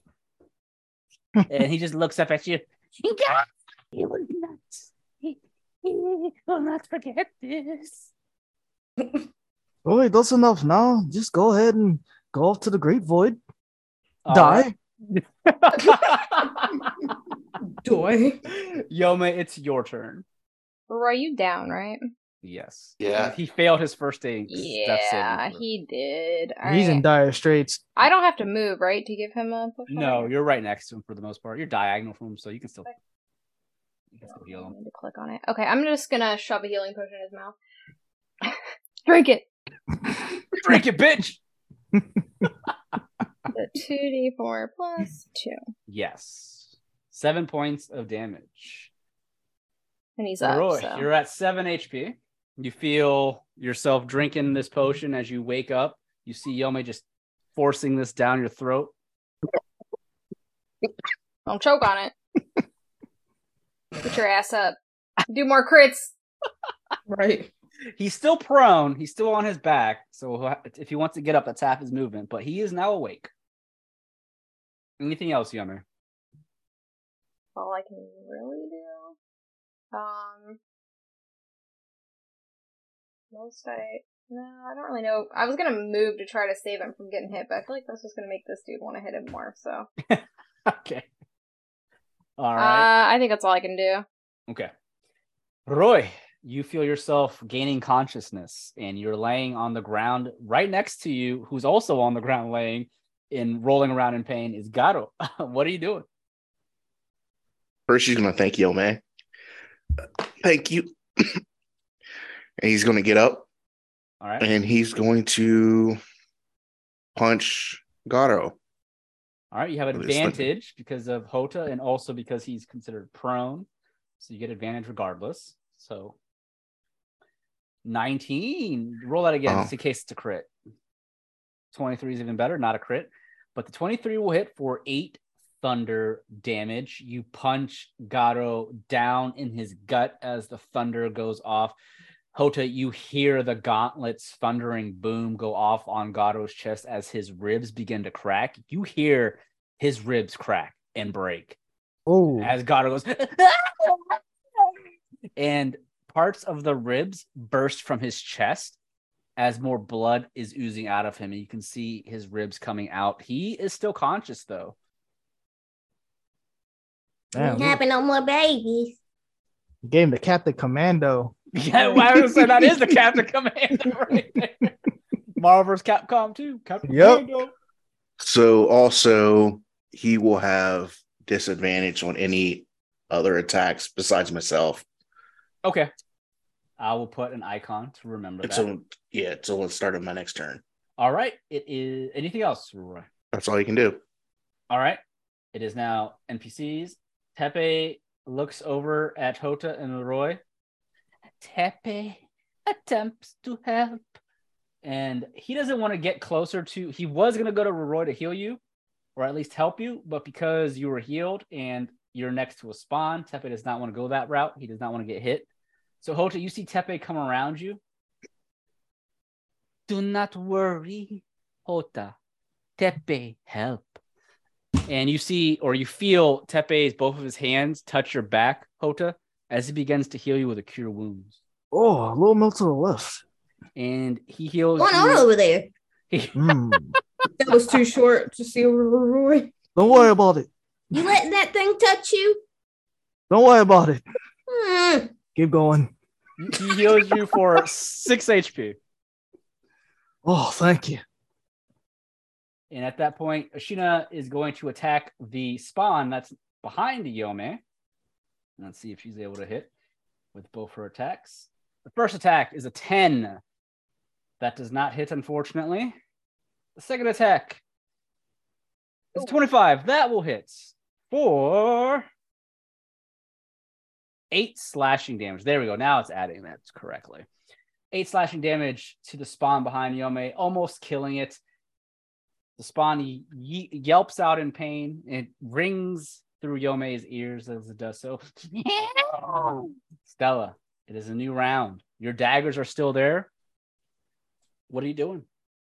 and he just looks up at you. God, he was nuts. He, He will not forget this. Oh, wait, that's enough now. Just go ahead and go off to the great void. All Die. Doy. Yome, it's your turn. Roy, you down, right? Yes. Yeah. He failed his first day. Yeah, he did. All He's in right. dire straits. I don't have to move, right, to give him a push? No, you're right next to him for the most part. You're diagonal from him, so you can still, you can still I heal him. need to click on it. Okay, I'm just gonna shove a healing potion in his mouth. Drink it. Drink it, bitch! The two d four plus two. Yes. Seven points of damage. And he's up. Roy, So. you're at seven H P. You feel yourself drinking this potion as you wake up. You see Yome just forcing this down your throat. Don't choke on it. Get your ass up. Do more crits. Right. He's still prone. He's still on his back. So if he wants to get up, that's half his movement. But he is now awake. Anything else, Yummer? All I can really do. Um. Most I. No, I don't really know. I was gonna move to try to save him from getting hit, but I feel like that's just gonna make this dude want to hit him more, so. Okay. All right. Uh, I think that's all I can do. Okay. Roy, you feel yourself gaining consciousness and you're laying on the ground right next to you, who's also on the ground laying and rolling around in pain, is Garo. What are you doing? First, she's going to thank Yome. Thank you. And he's going to get up. All right. And he's going to punch Garo. All right. You have advantage because of Hota and also because he's considered prone. So you get advantage regardless. So nineteen. Roll that again, Oh. just in case it's a crit. twenty-three is even better, not a crit. But the twenty-three will hit for eight thunder damage. You punch Garo down in his gut as the thunder goes off. Hota, you hear the gauntlet's thundering boom go off on Garo's chest as his ribs begin to crack. You hear his ribs crack and break. Oh, As Garo goes, and parts of the ribs burst from his chest as more blood is oozing out of him. And you can see his ribs coming out. He is still conscious, though. damn. Ain't having no more babies. Gave him the Captain Commando. Yeah, well, I was say that is the Captain Commander right there. Marvel versus. Capcom too. Captain Yep. Commando. So also, he will have disadvantage on any other attacks besides myself. Okay. I will put an icon to remember that. So, yeah, so let's start on my next turn. All right. It is anything else, Roy? That's all you can do. All right. It is now N P Cs. Tepe looks over at Hota and Roy. Tepe attempts to help. And he doesn't want to get closer to... He was going to go to Roy to heal you, or at least help you, but because you were healed and you're next to a spawn, Tepe does not want to go that route. He does not want to get hit. So, Hota, you see Tepe come around you. Do not worry, Hota. Tepe, help. And you see, or you feel Tepe's, both of his hands touch your back, Hota, as he begins to heal you with a cure wounds. Oh, a little melt to the left. And he heals What's going you. on over there? Mm. That was too short to see over Roy. Don't worry about it. You letting that thing touch you? Don't worry about it. Hmm. Keep going. He heals you for six H P. Oh, thank you. And at that point, Ashina is going to attack the spawn that's behind Yome. Let's see if she's able to hit with both her attacks. The first attack is a ten. That does not hit, unfortunately. The second attack is twenty-five. That will hit for eight slashing damage. There we go. Now it's adding that correctly. Eight slashing damage to the spawn behind Yome, almost killing it. The spawn ye- yelps out in pain. It rings through Yome's ears as it does so. Stella, it is a new round. Your daggers are still there. What are you doing?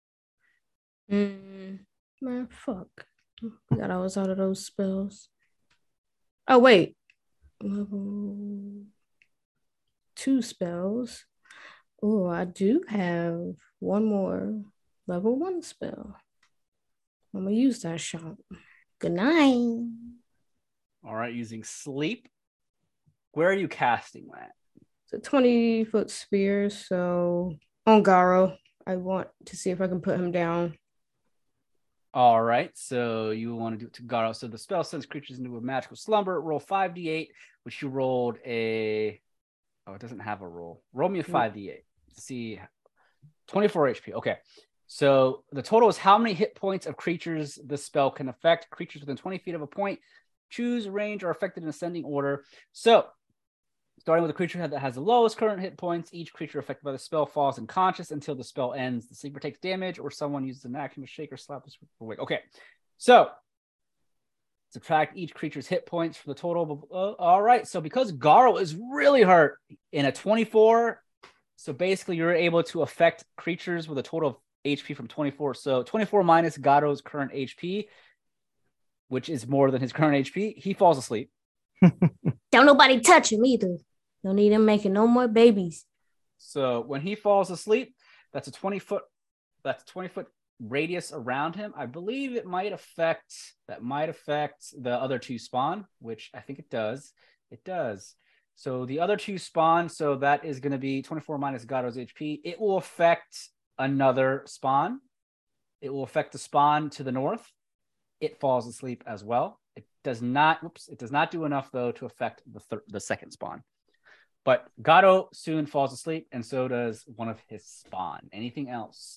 Mm, man, fuck. I forgot I was out of those spells. Oh, wait. Level... two spells. Oh, I do have one more level one spell. I'm gonna use that shot. Good night. All right, using sleep. Where are you casting that? It's a twenty foot sphere. So on Garo, I want to see if I can put him down. All right, so you want to do it to Garo. So the spell sends creatures into a magical slumber. Roll five d eight, which you rolled a. Oh, it doesn't have a roll. Roll me a five d eight to see. twenty-four H P. Okay. So the total is how many hit points of creatures this spell can affect. Creatures within twenty feet of a point. Choose range or affected in ascending order. So starting with a creature that has the lowest current hit points, each creature affected by the spell falls unconscious until the spell ends. The sleeper takes damage, or someone uses an action to shake or slap this awake. Okay, so subtract each creature's hit points from the total. Of, uh, all right, so because Garo is really hurt in a twenty-four, so basically you're able to affect creatures with a total of H P from twenty-four. So twenty-four minus Garo's current H P, which is more than his current H P. He falls asleep. Don't nobody touch him either. Don't need him making no more babies. So when he falls asleep, that's a twenty foot, that's a twenty foot radius around him. I believe it might affect, that might affect the other two spawn, which I think it does. It does. So the other two spawn, so that is going to be twenty-four minus Garo's H P. It will affect another spawn. It will affect the spawn to the north. It falls asleep as well. It does not, whoops, it does not do enough though to affect the thir- the second spawn. But Garo soon falls asleep, and so does one of his spawn. Anything else?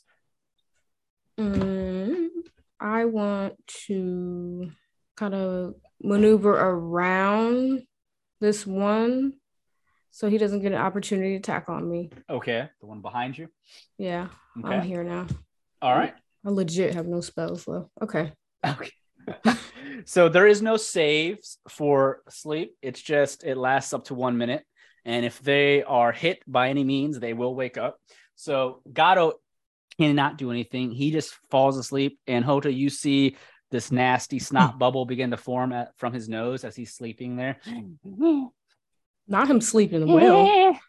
Mm, I want to kind of maneuver around this one so he doesn't get an opportunity to attack on me. Okay, the one behind you. Yeah, Okay. I'm here now. All right. I legit have no spells though. Okay. Okay. So there is no saves for sleep. It's just it lasts up to one minute. And if they are hit by any means, they will wake up. So Garo cannot do anything. He just falls asleep. And Hota, you see this nasty snot bubble begin to form at, from his nose as he's sleeping there. Not him sleeping well.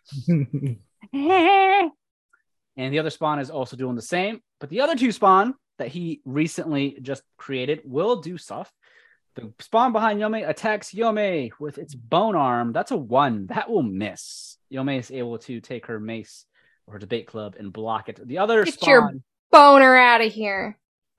And the other spawn is also doing the same. But the other two spawn that he recently just created will do stuff. The spawn behind Yome attacks Yome with its bone arm. That's a one. That will miss. Yome is able to take her mace or her debate club and block it. The other Get spawn... your boner out of here.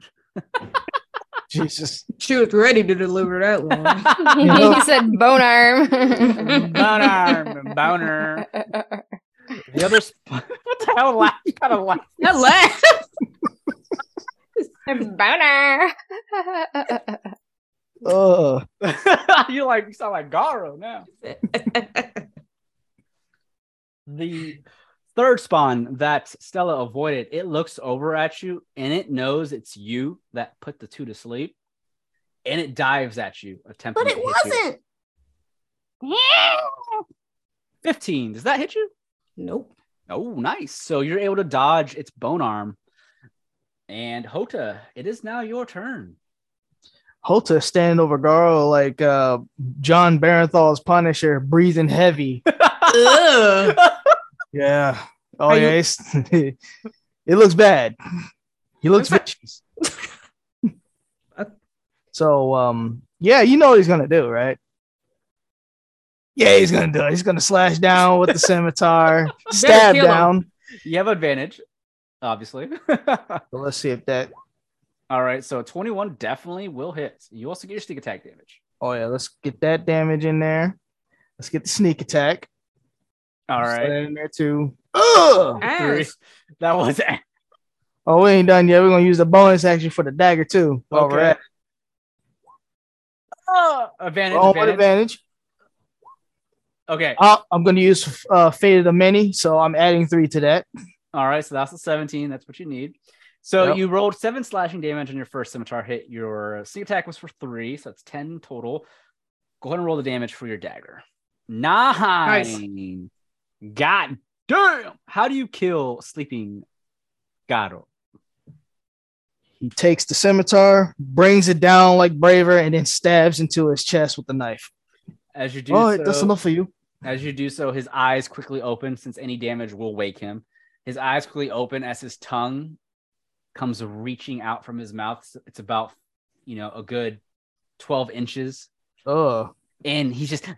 Jesus. She was ready to deliver that one. You said bone arm. Bone arm. Boner. The other spawn... What the hell? Laugh? You gotta laugh. That laugh. Boner. Oh, you like you sound like Garo now. The third spawn that Stella avoided, it looks over at you and it knows it's you that put the two to sleep, and it dives at you, attempting But it to hit wasn't. you. fifteen. Does that hit you? Nope. Oh, nice. So you're able to dodge its bone arm. And Hota, it is now your turn. Hota standing over Garo like uh, John Barenthal's Punisher, breathing heavy. Ugh. Yeah. Oh, Are yeah. you- It's, it looks bad. He looks vicious. So, um, yeah, you know what he's going to do, right? Yeah, he's going to do it. He's going to slash down with the scimitar, stab kill him. down. You have advantage, obviously. So let's see if that. All right, so twenty-one definitely will hit. You also get your sneak attack damage. Oh, yeah. Let's get that damage in there. Let's get the sneak attack. All Slide right. that in there, too. Ugh! Three. Ass. That was Oh, we ain't done yet. We're going to use the bonus action for the dagger, too. While we're Okay. at it. oh, advantage. Oh, what advantage. advantage? Okay. Uh, I'm going to use uh, Fate of the Many, so I'm adding three to that. All right, so that's a seventeen. That's what you need. So Yep. you rolled seven slashing damage on your first scimitar hit. Your sneak attack was for three, so that's ten total. Go ahead and roll the damage for your dagger. Nine. God damn. How do you kill sleeping Garo? He takes the scimitar, brings it down like Braver, and then stabs into his chest with the knife. As you do Oh, so, that's enough for you. As you do so, his eyes quickly open, since any damage will wake him. His eyes quickly open as his tongue comes reaching out from his mouth. It's about, you know, a good twelve inches. Oh. And he's just...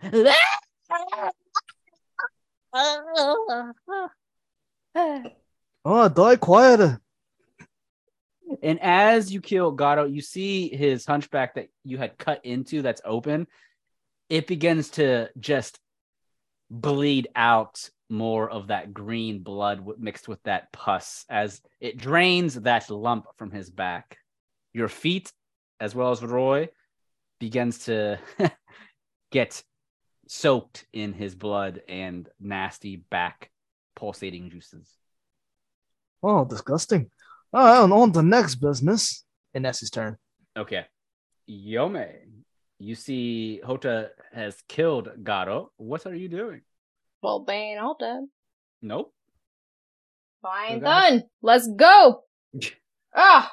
Oh, die quieter. And as you kill Gato, you see his hunchback that you had cut into that's open. It begins to just bleed out more of that green blood w- mixed with that pus as it drains that lump from his back. Your feet, as well as Roy, begins to get soaked in his blood and nasty back pulsating juices. Oh, disgusting. All right, on, on to the next business. And that's his turn. Okay. Yome, you see Hota has killed Gato. What are you doing? Well, they ain't all dead. Nope. Fine, So guys- done. Let's go. Ah,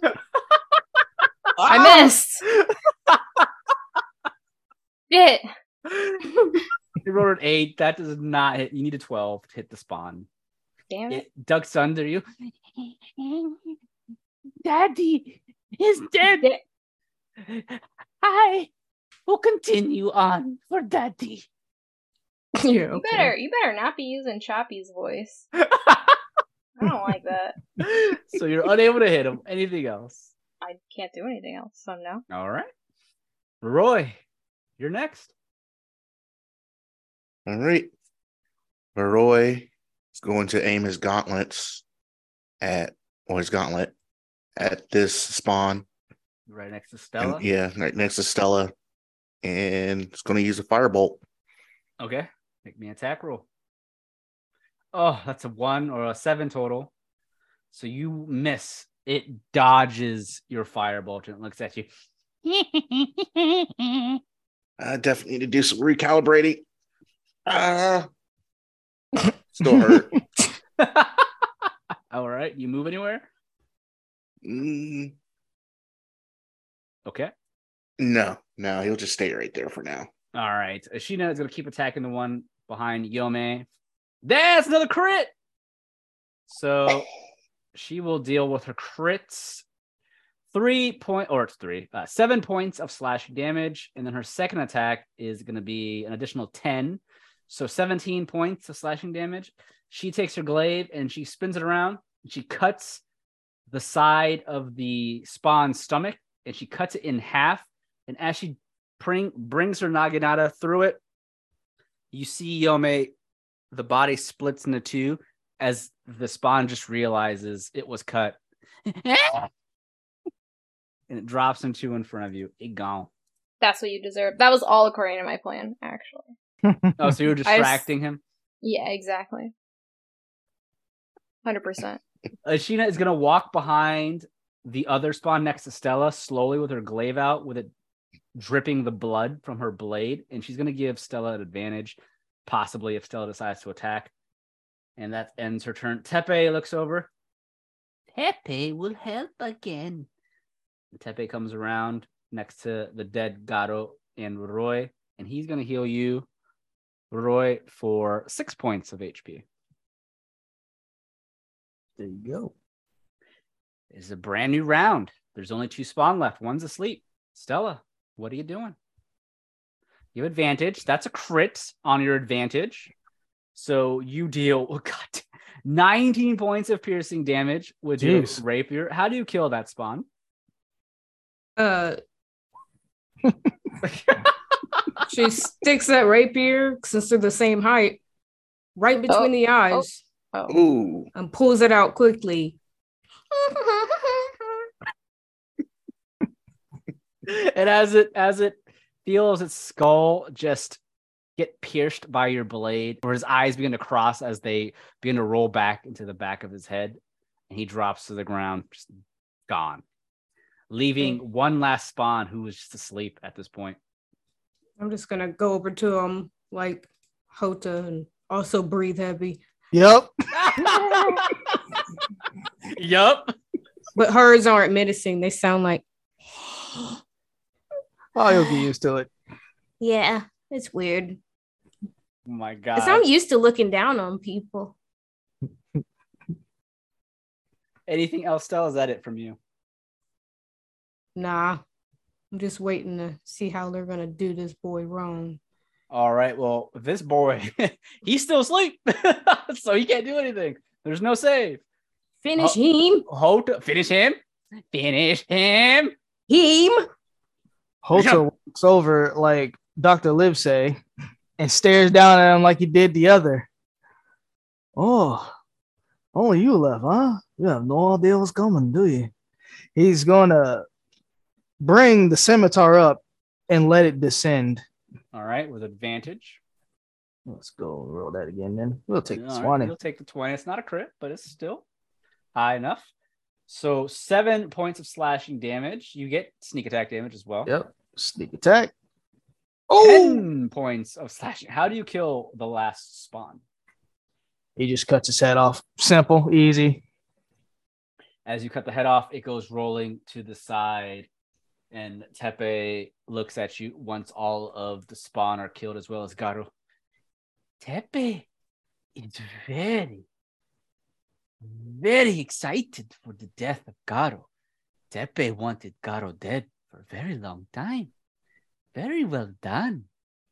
I missed. Shit. You rolled an eight. That does not hit. You need a twelve to hit the spawn. Damn it. It, Duck's under you. Daddy is dead. I will continue on for Daddy. Yeah, You okay. better, you better not be using Choppy's voice. I don't like that. So you're unable to hit him. Anything else? I can't do anything else, so no. All right. Roy, you're next. All right. Baroy is going to aim his gauntlets at, or his gauntlet at this spawn. Right next to Stella. And, yeah, right next to Stella. And it's going to use a firebolt. Okay. Make me an attack roll. Oh, that's a one or a seven total. So you miss. It dodges your firebolt and it looks at you. I definitely need to do some recalibrating. Ah, still hurt. All right. You move anywhere? Mm, Okay. no, no, he'll just stay right there for now. All right. Ashina is going to keep attacking the one behind Yome. That's another crit. So she will deal with her crits. Three point, or it's three, uh, seven points of slashing damage. And then her second attack is going to be an additional ten. So seventeen points of slashing damage. She takes her glaive and she spins it around. And she cuts the side of the spawn's stomach and she cuts it in half. And as she bring, brings her naginata through it, you see Yome, the body splits into two as the spawn just realizes it was cut. And it drops into in front of you. It gone. That's what you deserve. That was all according to my plan, actually. Oh, so you were distracting him? Yeah, exactly. one hundred percent. Ashina is going to walk behind the other spawn next to Stella, slowly with her glaive out, with it dripping the blood from her blade. And she's going to give Stella an advantage, possibly if Stella decides to attack. And that ends her turn. Tepe looks over. Tepe will help again. And Tepe comes around next to the dead Gato and Roy, and he's going to heal you, Roy, for six points of H P. There you go. It's a brand new round. There's only two spawn left. One's asleep. Stella, what are you doing? You have advantage. That's a crit on your advantage. So you deal, oh God, nineteen points of piercing damage with your Jeez. rapier. How do you kill that spawn? Uh, she sticks that rapier, since they're the same height, right between Oh, the eyes Oh. Ooh. and pulls it out quickly. And as it as it feels its skull just get pierced by your blade, or his eyes begin to cross as they begin to roll back into the back of his head, and he drops to the ground, just gone, leaving one last spawn who was just asleep at this point. I'm just gonna go over to him like Hota and also breathe heavy. Yep. Yup. But hers aren't menacing. They sound like Oh, you'll get used to it. Yeah, it's weird. my Because God. I'm used to looking down on people. Anything else, Stella? Is that it from you? Nah, I'm just waiting to see how they're gonna do this boy wrong. All right. Well, this boy, he's still asleep, so he can't do anything. There's no save. Finish Oh. him. Hoto, finish him. Finish him. Him. Hoto walks over like Doctor Livesay and stares down at him like he did the other. Oh, only you left, huh? You have no idea what's coming, do you? He's gonna bring the scimitar up and let it descend. All right, with advantage. Let's go roll that again then. We'll take All this right, one. you'll take the twenty. It's not a crit, but it's still high enough. So seven points of slashing damage. You get sneak attack damage as well. Yep. Sneak attack. ten points of slashing. How do you kill the last spawn? He just cuts his head off. Simple, easy. As you cut the head off, it goes rolling to the side, and Tepe looks at you once all of the spawn are killed, as well as Garo. Tepe is very, very excited for the death of Garo. Tepe wanted Garo dead for a very long time. Very well done.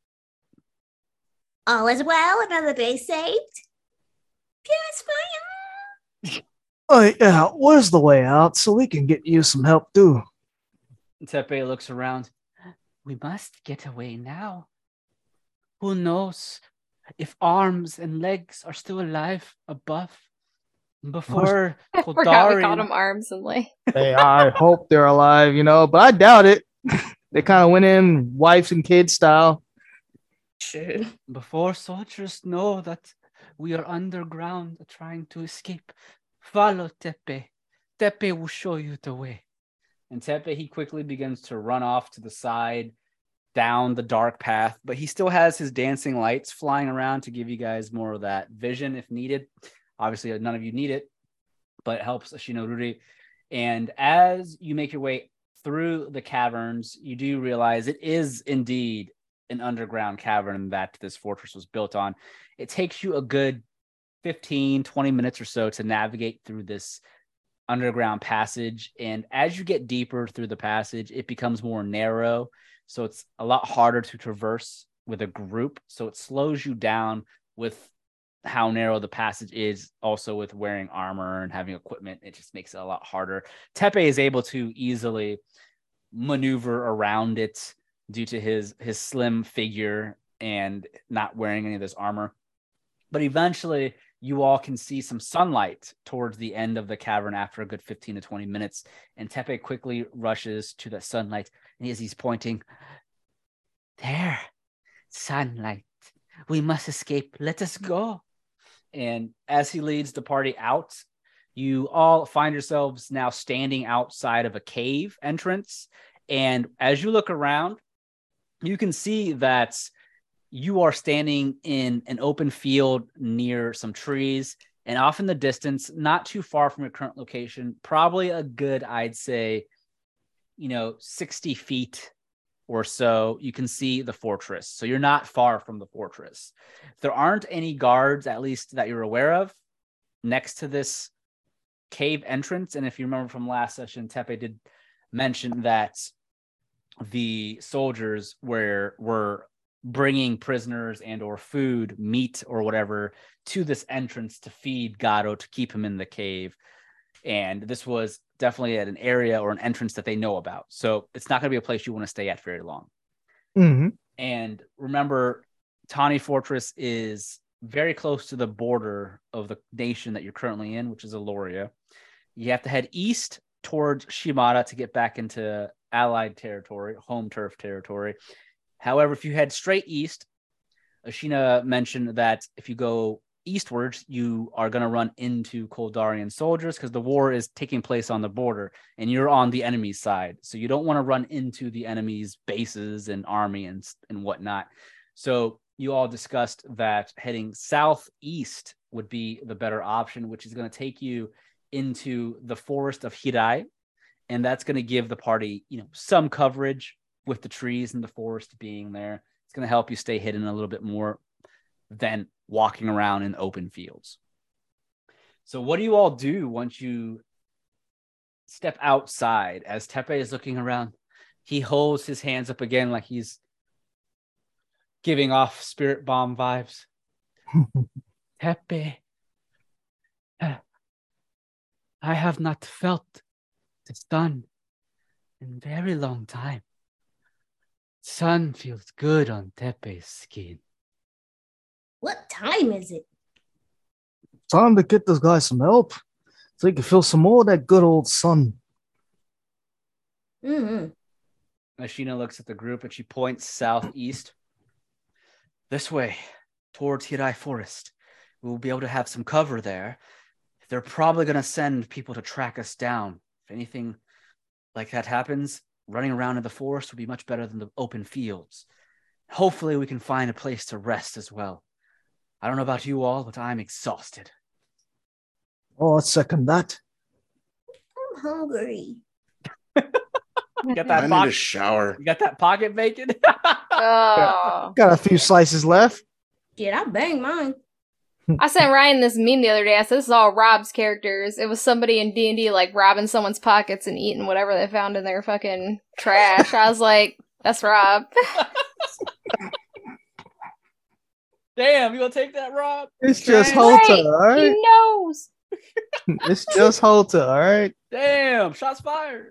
All is well. Another day saved. Yes, fire. Oh, yeah. Where's the way out so we can get you some help too? Tepe looks around. We must get away now. Who knows if arms and legs are still alive above before I forgot we called Koldari. them arms and legs. Hey, I hope they're alive, you know, but I doubt it. They kind of went in wives and kids style. Shit. Before soldiers know that we are underground trying to escape, follow Tepe. Tepe will show you the way. And Tepe, he quickly begins to run off to the side down the dark path, but he still has his dancing lights flying around to give you guys more of that vision if needed. Obviously, none of you need it, but it helps Shinoburi. And as you make your way through the caverns, you do realize it is indeed an underground cavern that this fortress was built on. It takes you a good fifteen, twenty minutes or so to navigate through this underground passage. And as you get deeper through the passage, it becomes more narrow. So it's a lot harder to traverse with a group. So it slows you down with how narrow the passage is. Also with wearing armor and having equipment, it just makes it a lot harder. Tepe is able to easily maneuver around it due to his his slim figure and not wearing any of this armor. But eventually you all can see some sunlight towards the end of the cavern after a good fifteen to twenty minutes. And Tepe quickly rushes to the sunlight. And as he's pointing, there, sunlight. We must escape. Let us go. And as he leads the party out, you all find yourselves now standing outside of a cave entrance. And as you look around, you can see that you are standing in an open field near some trees, and off in the distance, not too far from your current location, probably a good, I'd say, you know, sixty feet or so, you can see the fortress. So you're not far from the fortress. There aren't any guards, at least that you're aware of, next to this cave entrance. And if you remember from last session, Tepe did mention that the soldiers were were bringing prisoners and or food, meat or whatever, to this entrance to feed Garo, to keep him in the cave. And this was definitely at an area or an entrance that they know about. So it's not going to be a place you want to stay at very long. Mm-hmm. And remember, Tani Fortress is very close to the border of the nation that you're currently in, which is Aloria. You have to head east towards Shimada to get back into allied territory, home turf territory. However, if you head straight east, Ashina mentioned that if you go eastwards, you are going to run into Koldarian soldiers because the war is taking place on the border and you're on the enemy's side. So you don't want to run into the enemy's bases and army and, and whatnot. So you all discussed that heading southeast would be the better option, which is going to take you into the forest of Hirai. And that's going to give the party, you know, some coverage with the trees and the forest being there. It's going to help you stay hidden a little bit more. than walking around in open fields. So what do you all do once you step outside? As Tepe is looking around, he holds his hands up again like he's giving off spirit bomb vibes. Tepe, I have not felt the sun in a very long time. Sun feels good on Tepe's skin. What time is it? Time to get this guy some help so he can feel some more of that good old sun. Mm-hmm. Ashina looks at the group and she points southeast. This way, towards Hirai Forest. We'll be able to have some cover there. They're probably going to send people to track us down. If anything like that happens, running around in the forest would be much better than the open fields. Hopefully we can find a place to rest as well. I don't know about you all, but I'm exhausted. Oh, I second that. I'm hungry. You got that I need a pocket, shower. you got that pocket bacon? Oh. Got a few slices left. Shit, I bang mine. I sent Ryan this meme the other day. I said, this is all Rob's characters. It was somebody in D and D, like, robbing someone's pockets and eating whatever they found in their fucking trash. I was like, that's Rob. Damn, you want to take that, Rob? It's just Damn. Holta, Right, all right? he knows. It's just Holta, all right? Damn, shots fired.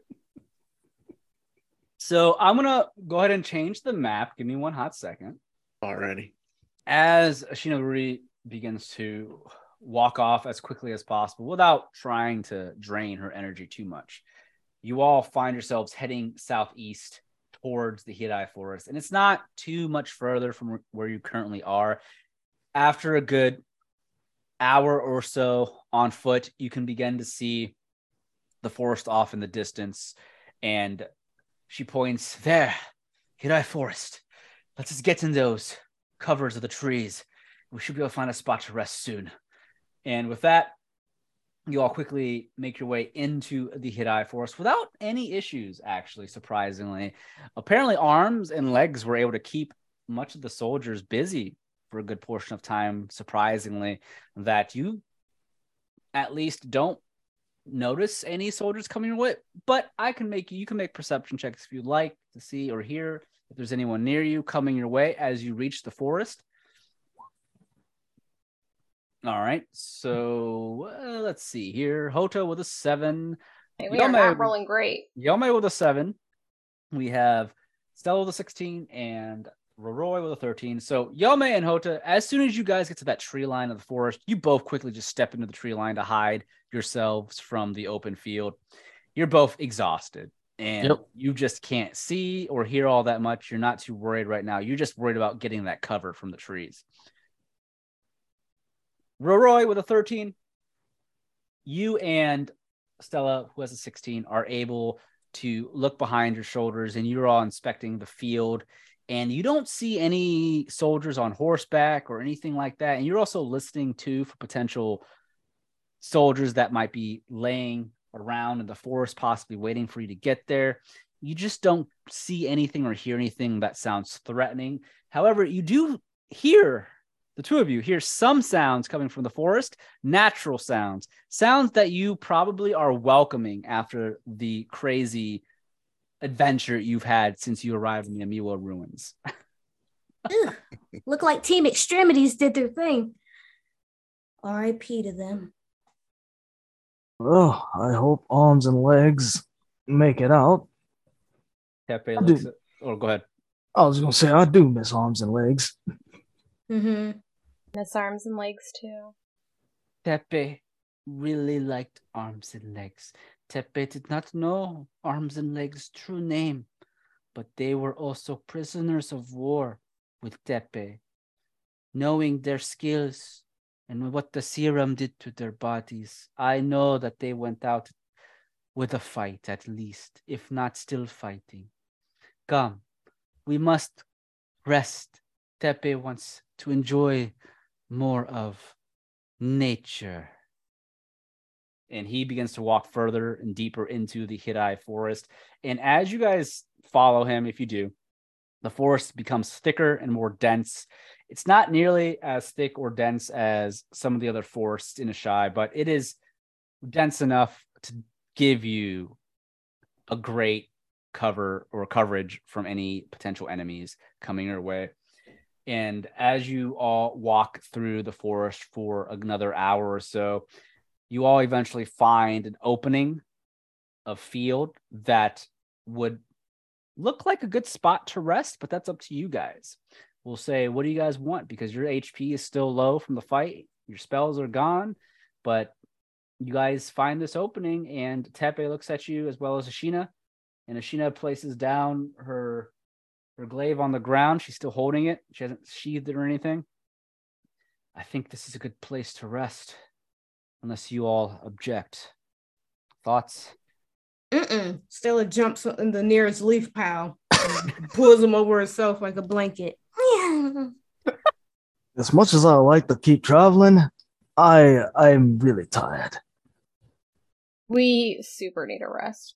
So I'm going to go ahead and change the map. Give me one hot second. Already. As Shinoguri begins to walk off as quickly as possible without trying to drain her energy too much, you all find yourselves heading southeast towards the Hirai Forest. And it's not too much further from where you currently are. After a good hour or so on foot, you can begin to see the forest off in the distance. And she points, there, Hirai Forest. Let's just get in those covers of the trees. We should be able to find a spot to rest soon. And with that, you all quickly make your way into the Hirai Forest without any issues, actually, surprisingly. Apparently, arms and legs were able to keep much of the soldiers busy for a good portion of time, surprisingly, that you at least don't notice any soldiers coming your way. But I can make you, you can make perception checks if you'd like to see or hear if there's anyone near you coming your way as you reach the forest. All right, so uh, let's see here. Hoto with a seven. Hey, we are not rolling great. Yome with a seven. We have Stella with a sixteen and Roroi with a thirteen. So Yome and Hota, as soon as you guys get to that tree line of the forest, you both quickly just step into the tree line to hide yourselves from the open field. You're both exhausted and Yep. you just can't see or hear all that much. You're not too worried right now. You're just worried about getting that cover from the trees. Roroi with a thirteen. You and Stella, who has a sixteen, are able to look behind your shoulders and you're all inspecting the field and you don't see any soldiers on horseback or anything like that. And you're also listening too for potential soldiers that might be laying around in the forest, possibly waiting for you to get there. You just don't see anything or hear anything that sounds threatening. However, you do hear, the two of you hear some sounds coming from the forest, natural sounds, sounds that you probably are welcoming after the crazy adventure you've had since you arrived in the Amiwa ruins. Ugh, look like Team Extremities did their thing. R I P to them. Well, I hope arms and legs make it out. Tepe I looks do. at, or go ahead. I was going to say, I do miss arms and legs. Mm-hmm. Miss arms and legs too. Tepe really liked arms and legs. Tepe did not know arms and legs' true name, but they were also prisoners of war with Tepe. Knowing their skills and what the serum did to their bodies, I know that they went out with a fight at least, if not still fighting. Come, we must rest. Tepe wants to enjoy more of nature. And he begins to walk further and deeper into the Hirai forest. And as you guys follow him, if you do, the forest becomes thicker and more dense. It's not nearly as thick or dense as some of the other forests in Ashai, but it is dense enough to give you a great cover or coverage from any potential enemies coming your way. And as you all walk through the forest for another hour or so, you all eventually find an opening of field that would look like a good spot to rest, but that's up to you guys. We'll say, what do you guys want? Because your H P is still low from the fight. Your spells are gone, but you guys find this opening, and Tepe looks at you as well as Ashina, and Ashina places down her her glaive on the ground. She's still holding it. She hasn't sheathed it or anything. I think this is a good place to rest, unless you all object. Thoughts? Mm-mm. Stella jumps in the nearest leaf pile, and pulls him over herself like a blanket. As much as I like to keep traveling, I I'm really tired. We super need a rest.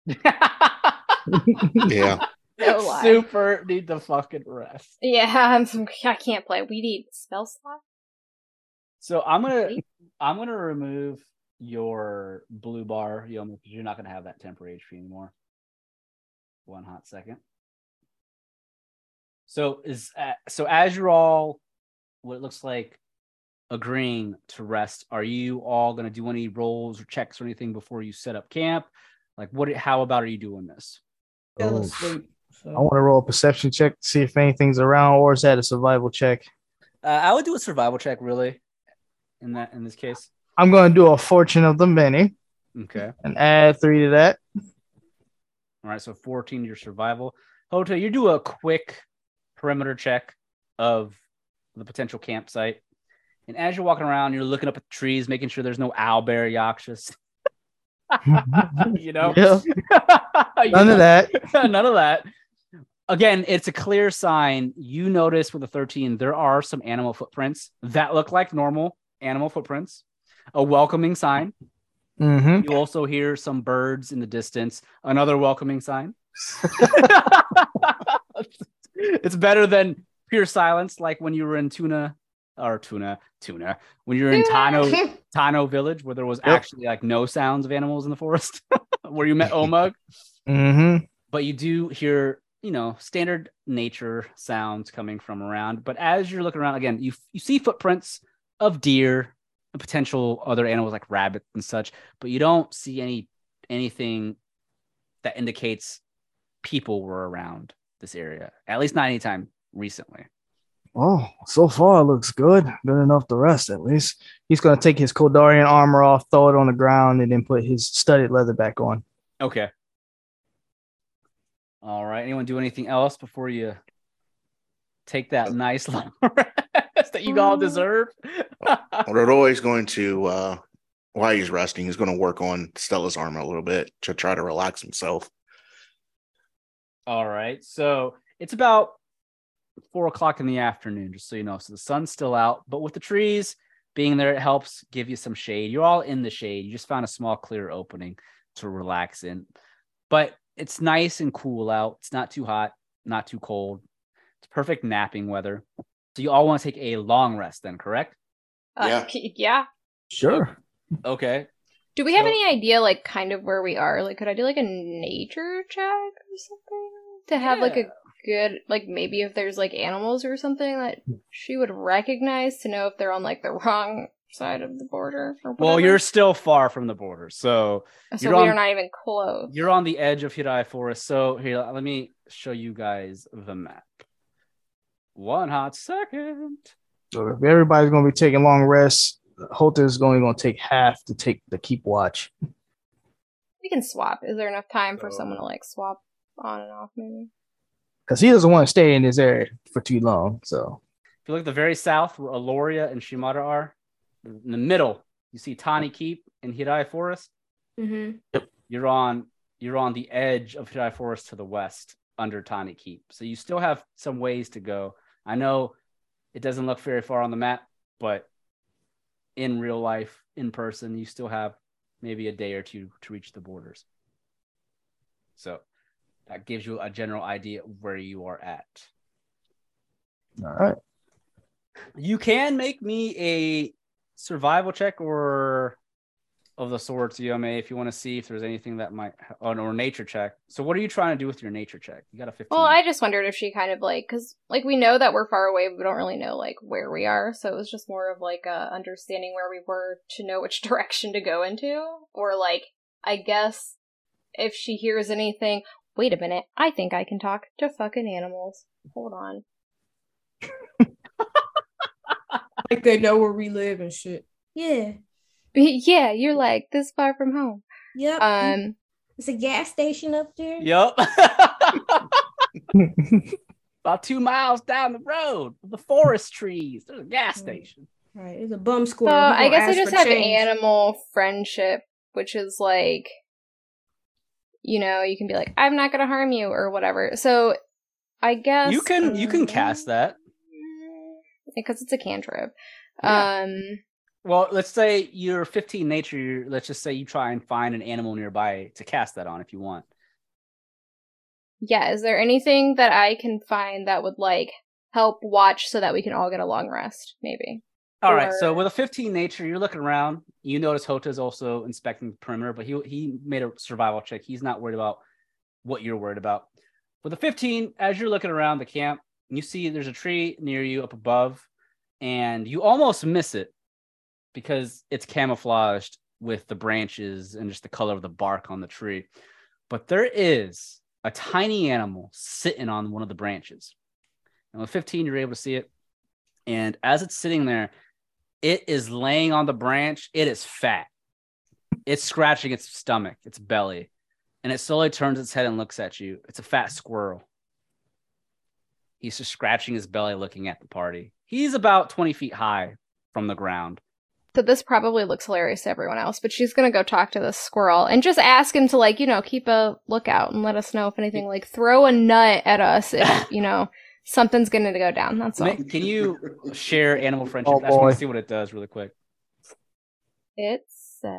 Yeah. No lie. Super need to fucking rest. Yeah, I'm, I can't play. We need spell slot. So I'm gonna I'm gonna remove your blue bar, Yoma, because you're not gonna have that temporary H P anymore. One hot second. So is uh, so as you're all what it looks like agreeing to rest, are you all gonna do any rolls or checks or anything before you set up camp? Like what? How about are you doing this? Fell Oh. asleep. I So. want to roll a perception check to see if anything's around, or is that a survival check? Uh, I would do a survival check, really. In that in this case. I'm going to do a fortune of the many Okay. and add three to that. All right, so fourteen your survival. Hoto, you do a quick perimeter check of the potential campsite. And as you're walking around, you're looking up at the trees, making sure there's no owlbear yakshas. you know? Yeah. You None know? of that. None of that. Again, it's a clear sign. You notice with a thirteen, there are some animal footprints that look like normal animal footprints. A welcoming sign. Mm-hmm. You also hear some birds in the distance. Another welcoming sign. It's better than pure silence, like when you were in Tuna or Tuna, Tuna, when you're in Tano, Tano village, where there was Yep. actually like no sounds of animals in the forest, where you met Omug. Mm-hmm. But you do hear, you know, standard nature sounds coming from around. But as you're looking around, again, you you see footprints of deer and potential other animals like rabbits and such, but you don't see any anything that indicates people were around this area, at least not anytime recently. Oh, so far it looks good. Good enough to rest, at least. He's going to take his Koldarian armor off, throw it on the ground, and then put his studded leather back on. Okay. All right. Anyone do anything else before you take that nice long rest that you all deserve? We're always going to, uh, while he's resting, he's going to work on Stella's armor a little bit to try to relax himself. All right. So it's about four o'clock in the afternoon, just so you know. So the sun's still out, but with the trees being there, it helps give you some shade. You're all in the shade. You just found a small, clear opening to relax in. But it's nice and cool out. It's not too hot, not too cold. It's perfect napping weather. So you all want to take a long rest then, correct? Uh, Yeah. k- yeah. Sure. Okay. Do we have So- any idea, like, kind of where we are? Like, could I do, like, a nature check or something? To have, like, a good, like, maybe if there's, like, animals or something that she would recognize to know if they're on, like, the wrong side of the border or whatever? Well, you're still far from the border. So So you're we on- are not even close. you're on the edge of Hirai Forest. So here, let me show you guys the map. One hot second. So if everybody's going to be taking long rests, Holter's only going to take half to take the keep watch. We can swap. Is there enough time for So- someone to, like, swap on and off, maybe? Because he doesn't want to stay in this area for too long. So If you look at the very south where Aloria and Shimada are, in the middle, you see Tani Keep and Hirai Forest. Mm-hmm. You're on you're on the edge of Hirai Forest to the west under Tani Keep. So you still have some ways to go. I know it doesn't look very far on the map, but in real life, in person, you still have maybe a day or two to reach the borders. So that gives you a general idea of where you are at. all right. You can make me a survival check or of the sorts, you may, if you want to see if there's anything that might, oh, or nature check. So what are you trying to do with your nature check? You got a fifteen. Well, I just wondered if she kind of like, because like we know that we're far away, but we don't really know like where we are. So it was just more of like uh, understanding where we were to know which direction to go into, or like I guess if she hears anything. Wait a minute, I think I can talk to fucking animals. Hold on. Like they know where we live and shit. Yeah. Yeah, you're like this far from home. Yep. Um, It's a gas station up there. Yep. About two miles down the road, the forest trees. There's a gas station. Right. It's a bum so squirrel. He I gonna guess I ask just for have change. animal friendship, which is like, you know, you can be like, I'm not gonna harm you or whatever. So I guess You can you can cast that. because it's a cantrip. Yeah. Um. Well, let's say you're fifteen nature. You're, let's just say you try and find an animal nearby to cast that on if you want. Yeah, is there anything that I can find that would like help watch so that we can all get a long rest? Maybe. All right. So Or- with a fifteen nature, you're looking around. You notice Hota is also inspecting the perimeter, but he he made a survival check. He's not worried about what you're worried about. With a fifteen, as you're looking around the camp, you see there's a tree near you up above, and you almost miss it because it's camouflaged with the branches and just the color of the bark on the tree. But there is a tiny animal sitting on one of the branches. And with fifteen, you're able to see it. And as it's sitting there, it is laying on the branch. It is fat. It's scratching its stomach, its belly. And it slowly turns its head and looks at you. It's a fat squirrel. He's just scratching his belly, looking at the party. He's about twenty feet high from the ground. So this probably looks hilarious to everyone else, but she's gonna go talk to this squirrel and just ask him to like, you know, keep a lookout and let us know if anything, like throw a nut at us if, you know, something's gonna go down. That's all. Ma- Can you share animal friendship? Oh, I just want boy. to see what it does really quick. It says...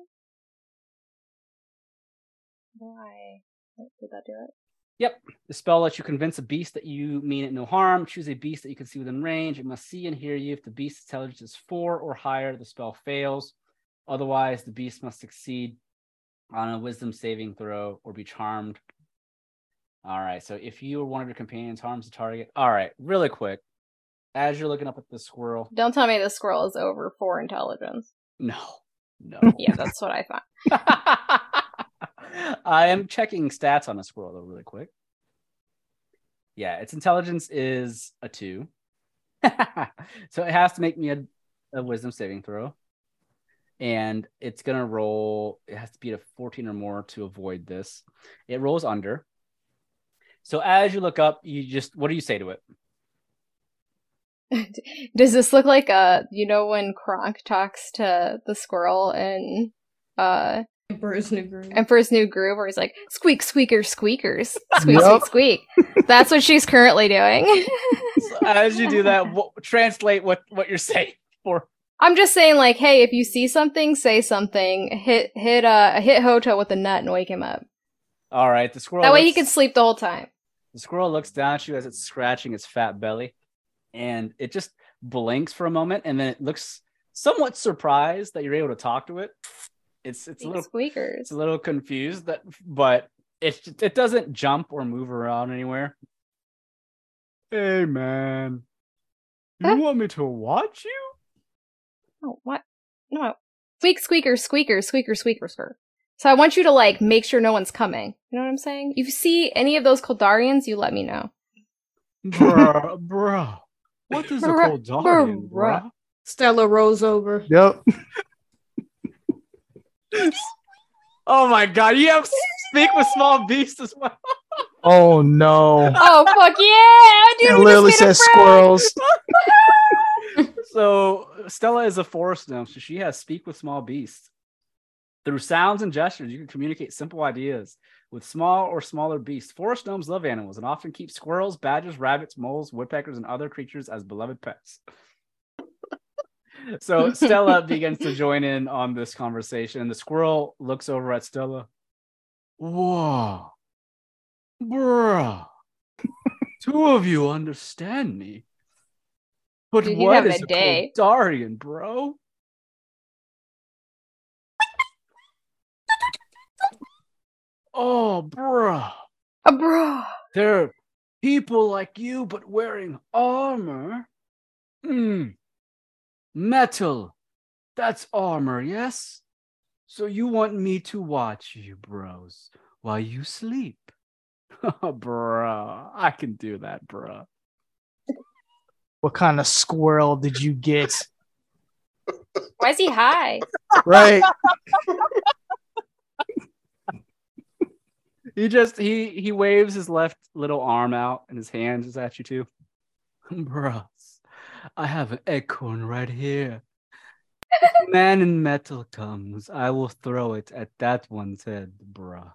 Why? Did that do it? Yep. The spell lets you convince a beast that you mean it no harm. Choose a beast that you can see within range. It must see and hear you. If the beast's intelligence is four or higher, the spell fails. Otherwise, the beast must succeed on a wisdom saving throw or be charmed. All right. So if you or one of your companions harms the target. All right. Really quick. As you're looking up at the squirrel. Don't tell me the squirrel is over four intelligence. No. No. Yeah, that's what I thought. I am checking stats on the squirrel though, really quick. Yeah, its intelligence is a two. So it has to make me a, a wisdom saving throw. And it's going to roll, it has to be a fourteen or more to avoid this. It rolls under. So as you look up, you just, what do you say to it? Does this look like uh you know when Kronk talks to the squirrel in uh Emperor's New Groove. Emperor's New Groove where he's like squeak squeaker squeakers squeak Yep. squeak squeak? That's what she's currently doing. So as you do that, wh- translate what, what you're saying for. I'm just saying like, hey, if you see something, say something. Hit hit uh hit Hoto with a nut and wake him up. All right, the squirrel. That way he looks- can sleep the whole time. The squirrel looks down at you as it's scratching its fat belly, and it just blinks for a moment, and then it looks somewhat surprised that you're able to talk to it. It's it's a little Squeakers. it's a little confused that, but it it doesn't jump or move around anywhere. Hey man, you Huh? want me to watch you? Oh, what? No. Squeak, squeaker, squeaker, squeaker, squeaker, squeaker. So I want you to, like, make sure no one's coming. You know what I'm saying? If you see any of those Koldarians, you let me know. Bruh, bruh. What is a Bruh, Koldarian, bruh. bruh? Stella rolls over. Yep. Oh my god, you have speak with small beasts as well. Oh no. Oh, fuck yeah! Dude, It we literally just made a says friend! squirrels. So Stella is a forest nymph, so she has speak with small beasts. Through sounds and gestures, you can communicate simple ideas with small or smaller beasts. Forest gnomes love animals and often keep squirrels, badgers, rabbits, moles, woodpeckers, and other creatures as beloved pets. So Stella begins to join in on this conversation. The squirrel looks over at Stella. Whoa, bruh. Two of you understand me. But Dude, he'd what have is a a day. Koldarian, bro? Oh, bro. A bro. There are people like you, but wearing armor. Hmm. Metal. That's armor, yes? So you want me to watch you, bros, while you sleep? Bro, I can do that, bro. What kind of squirrel did you get? Why is he high? Right. He just he he waves his left little arm out and his hand is at you too. Bros, I have an acorn right here. If a man in metal comes, I will throw it at that one's head, bruh.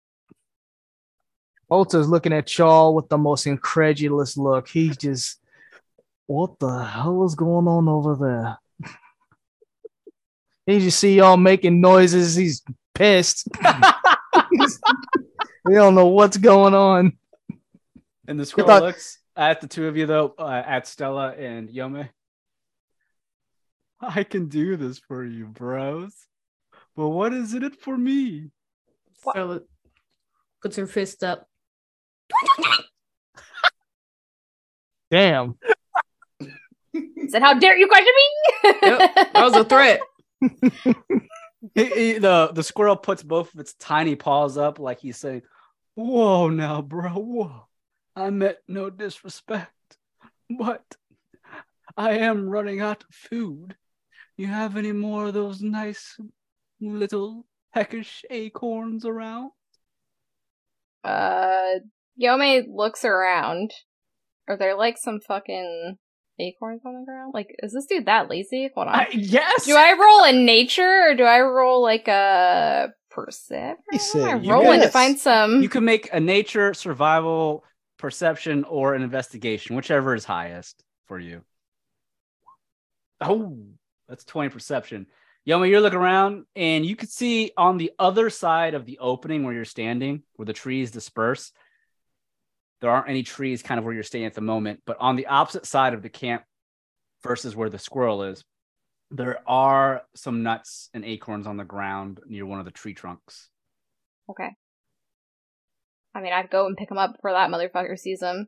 Holter's looking at y'all with the most incredulous look. He's just, what the hell is going on over there? He just see y'all making noises. He's pissed. We don't know what's going on. And the squirrel thought- looks at the two of you though, uh, at Stella and Yome. I can do this for you, bros. But what is in it for me? Stella puts her fist up. Damn. Said, how dare you question me? Yep, that was a threat. He- he- the the squirrel puts both of its tiny paws up like he's saying, "Whoa, now, bro, whoa! I meant no disrespect, but I am running out of food. You have any more of those nice little peckish acorns around?" Uh, Yome looks around. Are there like some fucking acorns on the ground? Like, is this dude that lazy? Hold on. I, yes. Do I roll in nature or do I roll like a perception? He What am I said rolling to yes. find some? You can make a nature, survival, perception, or an investigation, whichever is highest for you. Oh, that's twenty perception. Yoma, you're looking around and you can see on the other side of the opening where you're standing, where the trees disperse, there aren't any trees kind of where you're standing at the moment, but on the opposite side of the camp versus where the squirrel is, there are some nuts and acorns on the ground near one of the tree trunks. Okay. I mean, I'd go and pick him up before that motherfucker sees him.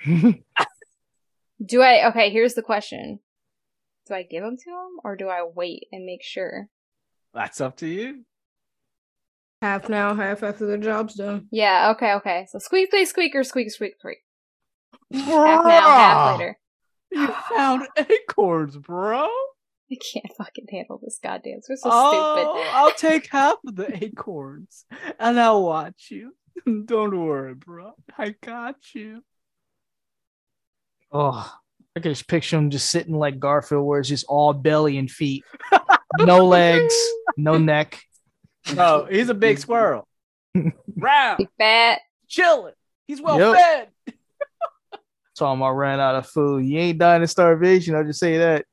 Do I? Okay, here's the question. Do I give them to him or do I wait and make sure? That's up to you. Half now, half after the job's done. Yeah, okay, okay. So squeak, squeak, squeaker, squeak, squeak, squeak. Half now, half later. You found acorns, bro. I can't fucking handle this goddamn. It's so Oh, stupid. I'll take half of the acorns and I'll watch you. Don't worry, bro. I got you. Oh, I can just picture him just sitting like Garfield, where it's just all belly and feet, no legs, no neck. No, he's a big squirrel. Round, Big fat. chilling. He's well Yep. fed. Talking about ran out of food. You ain't dying of starvation. I'll just say that.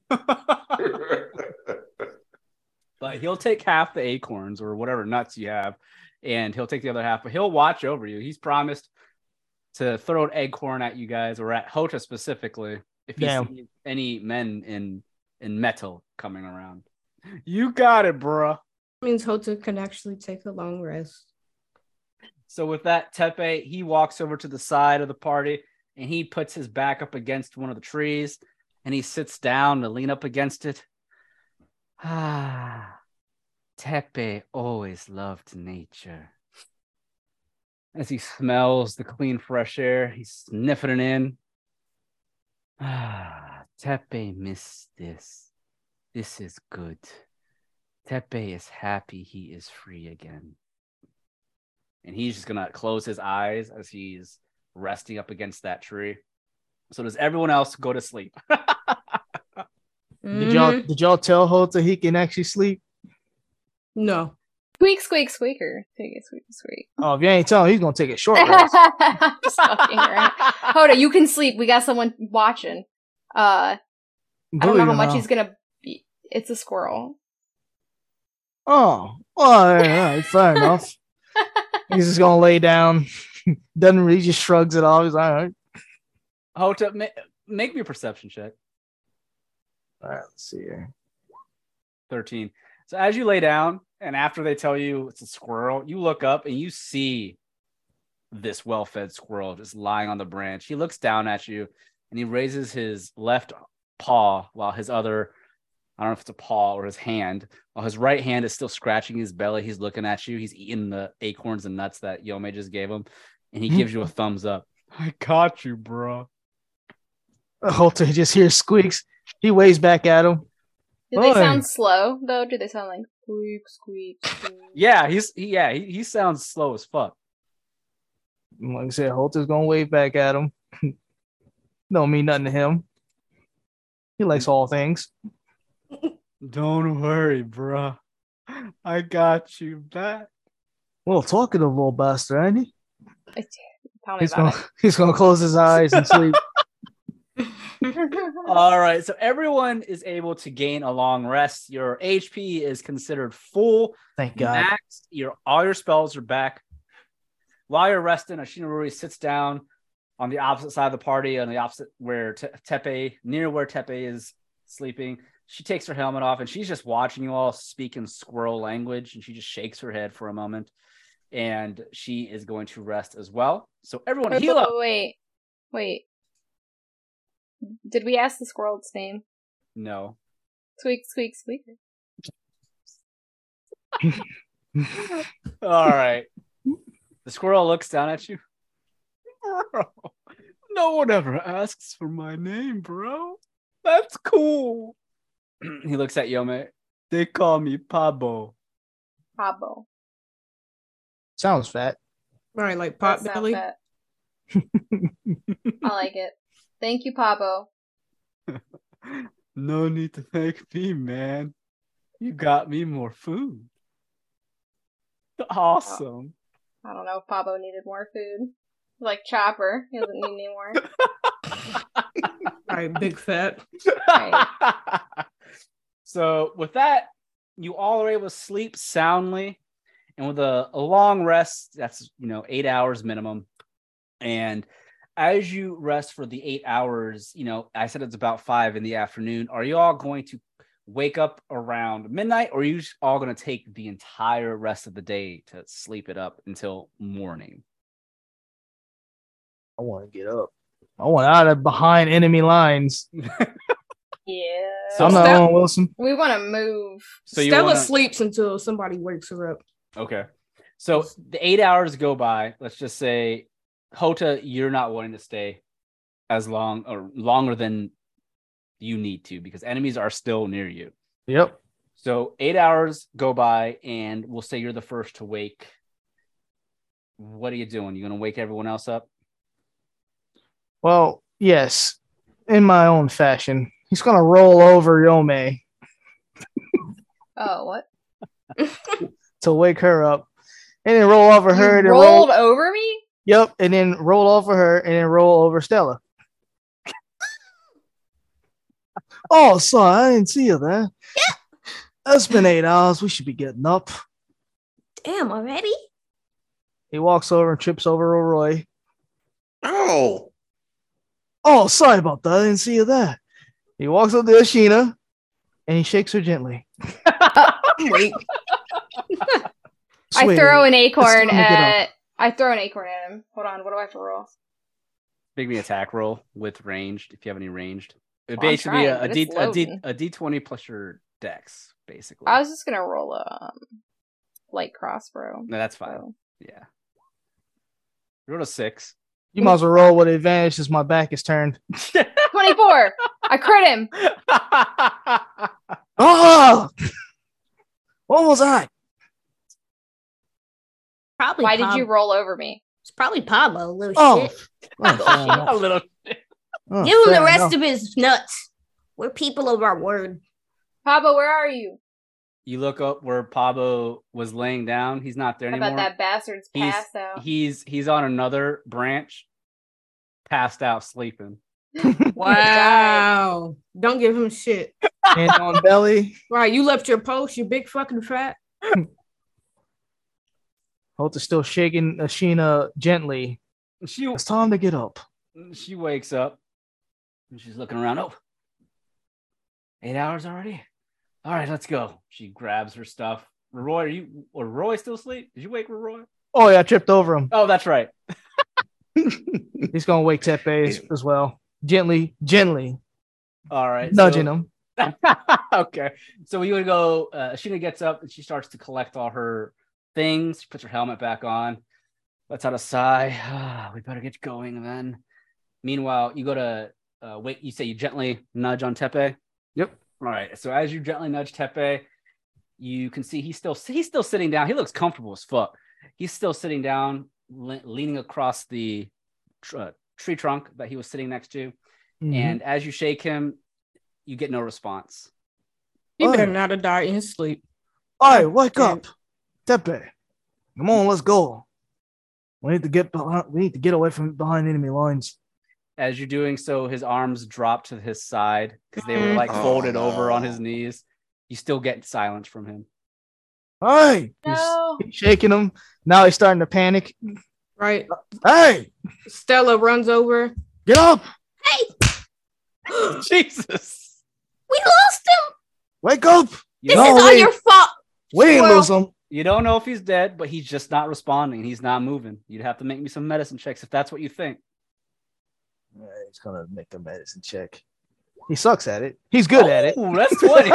But he'll take half the acorns or whatever nuts you have, and he'll take the other half, but he'll watch over you. He's promised to throw an acorn at you guys, or at Hota specifically, if he Damn. sees any men in in metal coming around. You got it, bruh. Means Hota can actually take a long rest. So with that, Tepe, he walks over to the side of the party and he puts his back up against one of the trees and he sits down to lean up against it. Ah, Tepe always loved nature. As he smells the clean, fresh air, he's sniffing it in. Ah, Tepe missed this. This is good. Tepe is happy he is free again. And he's just going to close his eyes as he's resting up against that tree. So does everyone else go to sleep? Did y'all Mhm. did y'all tell Hota he can actually sleep? No. Squeak, squeak, squeaker. Squeak, squeak, squeak. Oh, if you ain't telling him, he's gonna take a short rest. Just fucking around. Hoda, you can sleep. We got someone watching. Uh, I don't know how much he's gonna be. It's a squirrel. Oh, well, all right, all right, fair enough. He's just gonna lay down. Doesn't really, just shrugs it off. He's like, all right. Hota, ma- make me a perception check. All right, let's see here. thirteen. So as you lay down, and after they tell you it's a squirrel, you look up and you see this well-fed squirrel just lying on the branch. He looks down at you and he raises his left paw while his other, I don't know if it's a paw or his hand, while his right hand is still scratching his belly. He's looking at you. He's eating the acorns and nuts that Yome just gave him. And he gives you a thumbs up. I got you, bro. Holter just hears squeaks. He waves back at him. Do they Oi. sound slow though? Do they sound like squeak, squeak, squeak? Yeah, he's he, yeah, he, he sounds slow as fuck. Like I said, Holter's gonna wave back at him. Don't mean nothing to him. He likes all things. Don't worry, bro. I got you back. Well, talkative little bastard, ain't he? Tell me He's about gonna he's gonna close his eyes and sleep. it. All right, so everyone is able to gain a long rest. Your H P is considered full. Thank God. Max, your all your spells are back. While you're resting, Ashinaruri sits down on the opposite side of the party, on the opposite where Te- Tepe, near where Tepe is sleeping. She takes her helmet off and she's just watching you all speak in squirrel language, and she just shakes her head for a moment. And she is going to rest as well. So everyone Wait, heal wait, up. wait, wait. Did we ask the squirrel its name? No. Squeak, squeak, squeak. All right. The squirrel looks down at you. Bro, no one ever asks for my name, bro. That's cool. He looks at Yome. They call me Pabo. Pabo. Sounds fat. Right, like That pot sounds belly. fat. I like it. Thank you, Pabo. No need to thank me, man. You got me more food. Awesome. I don't know if Pabo needed more food. Like Chopper. He doesn't need any more. Right, big fat. Right. So with that, you all are able to sleep soundly, and with a, a long rest, that's, you know, eight hours minimum. And as you rest for the eight hours, you know, I said it's about five in the afternoon. Are you all going to wake up around midnight, or are you all going to take the entire rest of the day to sleep it up until morning? I want to get up. I want out of behind enemy lines. Yeah. So I'm not Step- Owen Wilson. We want to move. So you Stella wanna... sleeps until somebody wakes her up. Okay. So the eight hours go by. Let's just say, Hota, you're not wanting to stay as long or longer than you need to, because enemies are still near you. Yep. So eight hours go by, and we'll say you're the first to wake. What are you doing? You gonna wake everyone else up? Well, yes, in my own fashion. He's gonna roll over Yome Oh, what? to wake her up, and then roll over her. You And rolled roll. over me? Yep, and then roll over her, and then roll over Stella. Oh, son, I didn't see you there. Yeah. It's been eight hours. We should be getting up. Damn, already? He walks over and trips over Roy. Oh, Oh, sorry about that. I didn't see you there. He walks up to Ashina, and he shakes her gently. Wait. I Sweetie, throw an it's acorn time to get up. at. I throw an acorn at him. Hold on. What do I have to roll? Make me attack roll with ranged, if you have any ranged. It would Well, I'm basically be trying, a, a, but D, it's a, D, loading. a D twenty plus your dex, basically. I was just gonna roll a um, light crossbow. No, that's fine. So. Yeah. You rolled a six. You might as well roll with advantage since my back is turned. twenty-four. I crit him. Oh! What was I? Probably. Why did Pab- you roll over me? It's probably Pablo, little Oh. shit. Oh, fair enough. A little. Oh, Give him fair the rest enough. of his nuts. We're people of our word. Pablo, where are you? You look up where Pablo was laying down. He's not there I anymore. bet that bastard's he's passed out. he's he's on another branch, passed out sleeping. Wow. Don't give him shit. Hand on belly. Right, you left your post, you big fucking fat. Holt's still shaking Ashina gently. She It's time to get up. she wakes up and she's looking around. Oh, Eight hours already? All right, let's go. She grabs her stuff. Roy, are you or Roy still asleep? Did you wake Roy? Oh yeah, I tripped over him. Oh, that's right. He's gonna wake Tepe as, as well. Gently, gently. All right. Nudging so, him. Okay. So we would go, uh Ashina gets up and she starts to collect all her things. She puts her helmet back on. Lets out a sigh. Ah, we better get going then. Meanwhile, you go to uh wait, you say you gently nudge on Tepe. Yep. All right. So as you gently nudge Tepe, you can see he's still he's still sitting down. He looks comfortable as fuck. He's still sitting down, le- leaning across the tr- uh, tree trunk that he was sitting next to. Mhm. And as you shake him, you get no response. He Oi. better not have died in his sleep. Oi, wake Yeah. up. Tepe. Come on, let's go. We need to get behind, we need to get away from behind enemy lines. As you're doing so, his arms drop to his side because they were Mm. like Oh, folded over on no. his knees. You still get silence from him. Hey, No. he's shaking him. Now he's starting to panic. Right. Hey, Stella runs over. get up. Hey, Jesus. we lost him. Wake up. You This No, is all we- your fault. We ain't Squirrel. lose him. You don't know if he's dead, but he's just not responding. He's not moving. You'd have to make me some medicine checks if that's what you think. Yeah, he's gonna make a medicine check. He sucks at it. He's good at it. Oh, that's twenty.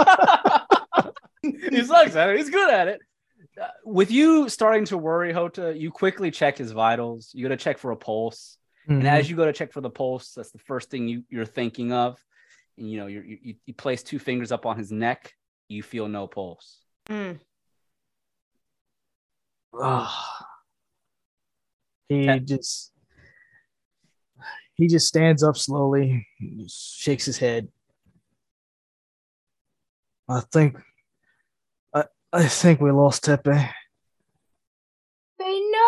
He sucks at it. He's good at it. Uh, with you starting to worry, Hota, you quickly check his vitals. You go to check for a pulse. And Mhm. as you go to check for the pulse, that's the first thing you, you're thinking of. And, you know, you're, you you place two fingers up on his neck. You feel no pulse. Mm. Ah. he Yeah. just he just stands up slowly, shakes his head. I think I I think we lost Tepe. They know.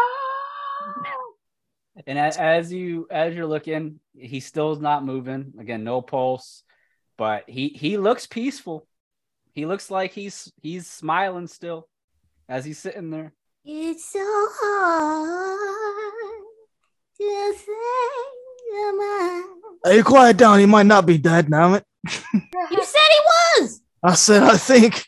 And as, as you as you're looking, he still is not moving. Again, no pulse, but he he looks peaceful. He looks like he's he's smiling still as he's sitting there. It's so hard to say goodbye. Hey, quiet down. He might not be dead now. It. You said he was. I said I think.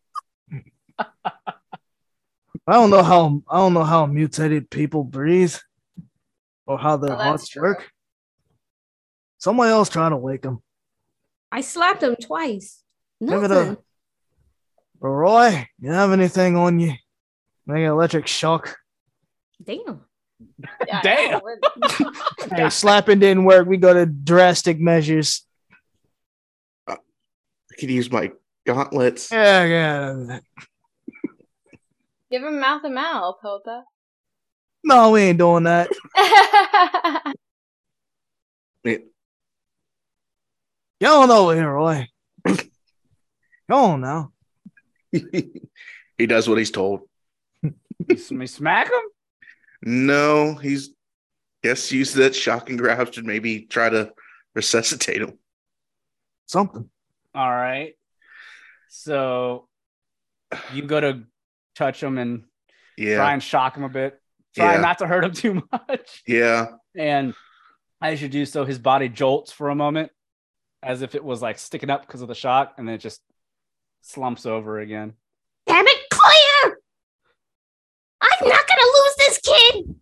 I don't know how I don't know how mutated people breathe or how their Well, that's hearts true. work. Someone else try to wake him. I slapped him twice. Give it Nothing. a Roy. You have anything on you? Maybe electric shock. Damn. Yeah, Damn. no, we're- Hey, slapping didn't work. We go to drastic measures. I could use my gauntlets. Yeah, yeah. Give him mouth to mouth, Hota. No, we ain't doing that. It- Get on over here, Roy. Go on now. he does what he's told. You sm- you smack him? No, he's guess use that shock and grab to maybe try to resuscitate him. Something. All right. So you go to touch him and try Yeah, and shock him a bit. Try Yeah. not to hurt him too much. yeah. And as you do so, his body jolts for a moment as if it was like sticking up because of the shock, and then it just slumps over again. Damn it, clear! I'm not gonna lose this kid.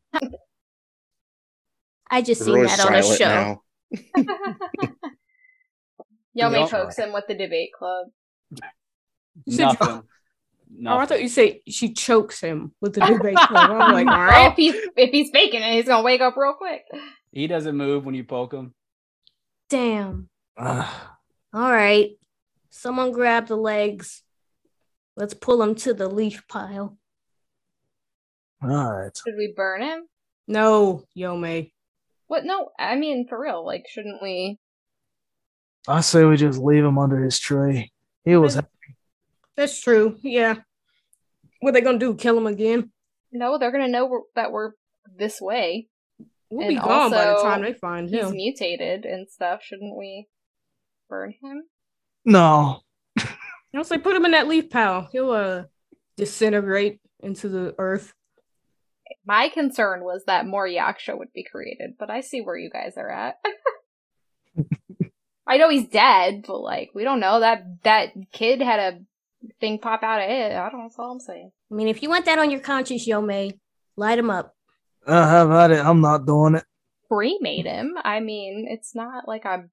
I just seen Roy's that on a silent show. now. Yomi Yep. pokes him with the debate club. You said you- Nothing. Oh, I thought Nothing. you said she chokes him with the debate club. I'm like, all Well, right. if he's if he's faking it, he's gonna wake up real quick. He doesn't move when you poke him. Damn. Ah, All right. Someone grab the legs. Let's pull him to the leaf pile. all right. Should we burn him? No, Yome. What? No, I mean for real. Like, shouldn't we? I say we just leave him under his tree. He was That's true. Yeah. What they gonna do? Kill him again? No, they're gonna know we're, that we're this way. We'll And be gone by the also, time they find He's him. mutated and stuff. Shouldn't we burn him? no. I'll say put him in that leaf pile. He'll uh disintegrate into the earth. My concern was that more Yaksha would be created, but I see where you guys are at. I know he's dead, but like we don't know that that kid had a thing pop out of it. I don't know. That's all I'm saying. I mean, if you want that on your conscience, Yo May, light him up. Uh, how about it? I'm not doing it. Cremate him. I mean, it's not like I'm.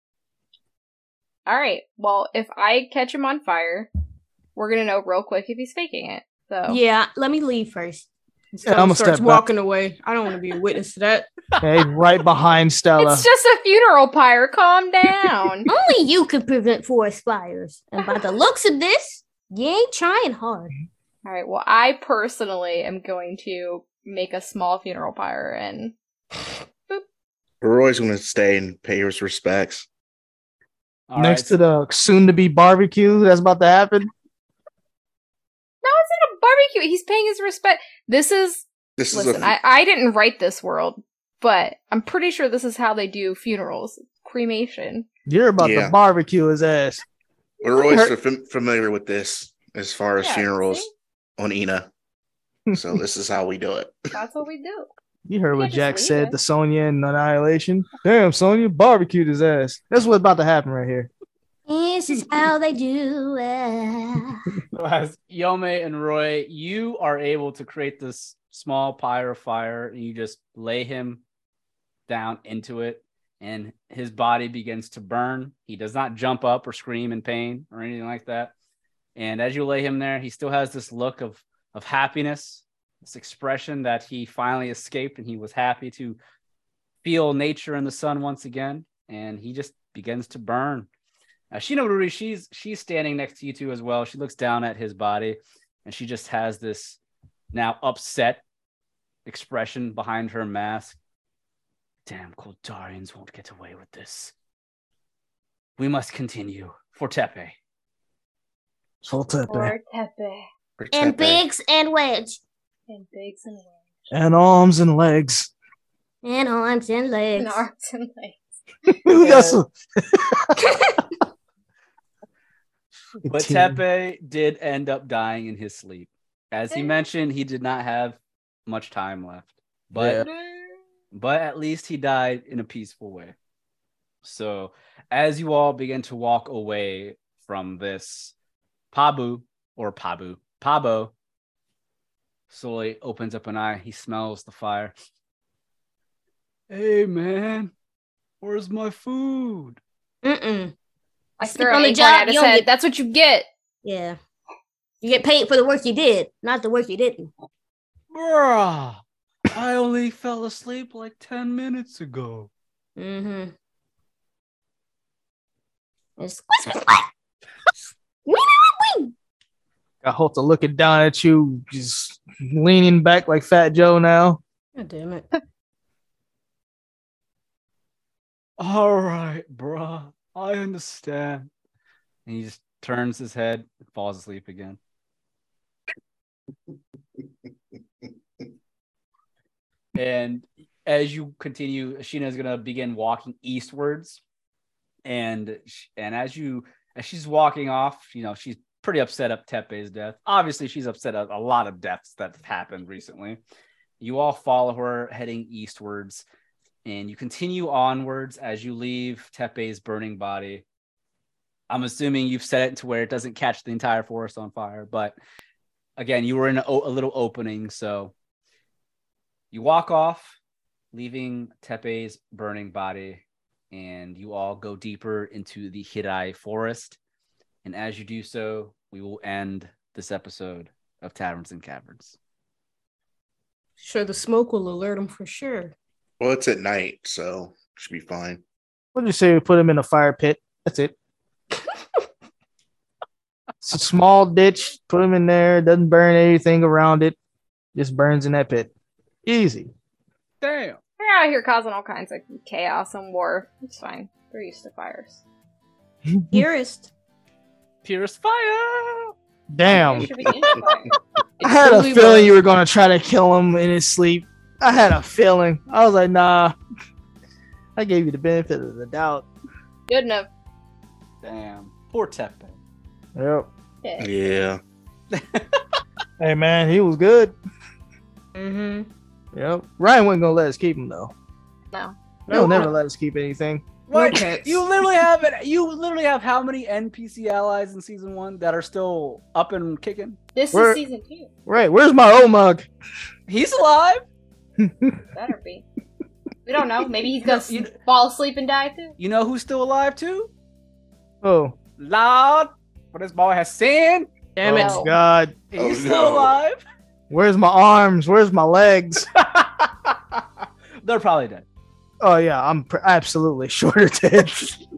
All right. Well, if I catch him on fire, we're gonna know real quick if he's faking it. So Yeah, let me leave first. Yeah, I'm gonna starts step back. walking away. I don't want to be a witness to that. Hey, right behind Stella. it's just a funeral pyre. Calm down. Only you can prevent forest fires. And by the looks of this, you ain't trying hard. All right. Well, I personally am going to make a small funeral pyre and. Roy's going to stay and pay his respects. All Next right, to the soon-to-be barbecue that's about to happen. No, it's not a barbecue. He's paying his respect. This is. This Listen, is a, I, I didn't write this world, but I'm pretty sure this is how they do funerals. Cremation. You're about Yeah. to barbecue his ass. Roy's fam- familiar with this as far as Yeah, funerals see? on Ina. So this is how we do it. That's what we do. You heard You what can't just Jack leave said it. to Sonya in Annihilation. Damn, Sonya barbecued his ass. That's what's about to happen right here. This is how they do it. as Yome and Roy, you are able to create this small pyre of fire, and you just lay him down into it, and his body begins to burn. He does not jump up or scream in pain or anything like that. And as you lay him there, he still has this look of, of happiness, this expression that he finally escaped, and he was happy to feel nature and the sun once again. And he just begins to burn. Uh, Shinoburi, she's she's standing next to you two as well. She looks down at his body, and she just has this now upset expression behind her mask. Damn, Koldarians won't get away with this. We must continue for Tepe. So Tepe. Or Tepe. For And Tepe. Biggs and Wedge. And Biggs and Wedge. And arms and legs. And arms and legs. And arms and legs. That's a- But Tepe did end up dying in his sleep. As he mentioned, he did not have much time left. But but at least he died in a peaceful way. So as you all begin to walk away from this, Pabu or Pabu, Pabo slowly opens up an eye. He smells the fire. Hey man, where's my food? Mm-mm. I Sleep throw on the an acorn job, at his you don't head. get- That's what you get. Yeah. You get paid for the work you did, not the work you didn't. Bruh, I only fell asleep like ten minutes ago. Mm-hmm. It's Got Holta looking down at you, just leaning back like Fat Joe now. God damn it. All right, bruh. I understand. And he just turns his head and falls asleep again. And as you continue, Ashina is going to begin walking eastwards. And sh- and as you as she's walking off, you know, she's pretty upset at Tepe's death. Obviously, she's upset at a lot of deaths that have happened recently. You all follow her heading eastwards, and you continue onwards as you leave Tepe's burning body. I'm assuming you've set it to where it doesn't catch the entire forest on fire, but again, you were in a, a little opening, so you walk off, leaving Tepe's burning body, and you all go deeper into the Hirai forest. And as you do so, we will end this episode of Taverns and Caverns. Sure, the smoke will alert him for sure. Well, it's at night, so should be fine. What did you say? We put him in a fire pit. That's it. It's a small ditch. Put him in there. Doesn't burn anything around it. Just burns in that pit. Easy. Damn. They're out here causing all kinds of chaos and war. It's fine. They're used to fires. purist. Purest fire! Damn. They should be used to fire. I had a truly feeling was. you were gonna try to kill him in his sleep. I had a feeling. I was like, nah. I gave you the benefit of the doubt. Good enough. Damn. Poor Tepe. Yep. Yeah. Yeah. Hey man, he was good. Mm-hmm. Yep. Ryan wasn't gonna let us keep him though. No. He'll never let us keep anything. What? pets. You literally have it. You literally have how many N P C allies in season one that are still up and kicking? This We're- is season two. Right. Where's my old mug? He's alive. Better be. We don't know. Maybe he's gonna You- fall asleep and die too. You know who's still alive too? Oh, Lord, what this boy has sinned. Damn it. oh God. He's Oh, still no. alive. Where's my arms? Where's my legs? They're probably dead. Oh yeah, I'm pr- absolutely shorter dead.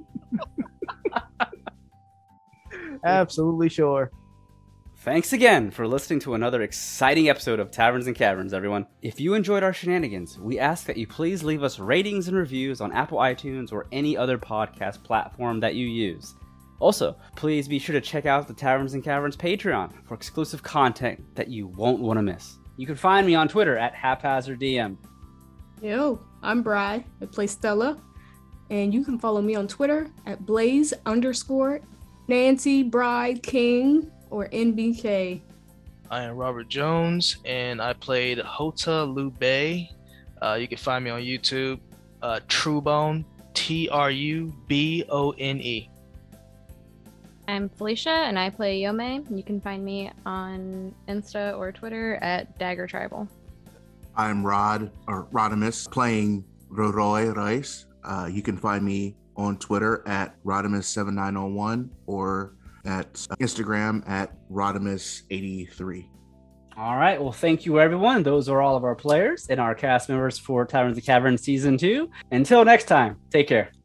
Absolutely sure. Thanks again for listening to another exciting episode of Taverns and Caverns, everyone. If you enjoyed our shenanigans, we ask that you please leave us ratings and reviews on Apple iTunes or any other podcast platform that you use. Also, please be sure to check out the Taverns and Caverns Patreon for exclusive content that you won't want to miss. You can find me on Twitter at haphazarddm. Yo, I'm Brad. I play Stella. And you can follow me on Twitter at Blaze underscore Nancy Bride King or N B K. I am Robert Jones, and I played Hota Lube. Uh, you can find me on YouTube, uh, Trubone, T R U B O N E. I'm Felicia, and I play Yome. You can find me on Insta or Twitter at Dagger Tribal. I'm Rod, or Rodimus, playing Roroy Rice. Uh, you can find me on Twitter at Rodimus seven nine oh one or at Instagram at Rodimus eighty-three. All right. Well, thank you, everyone. Those are all of our players and our cast members for Taverns of the Cavern Season two. Until next time, take care.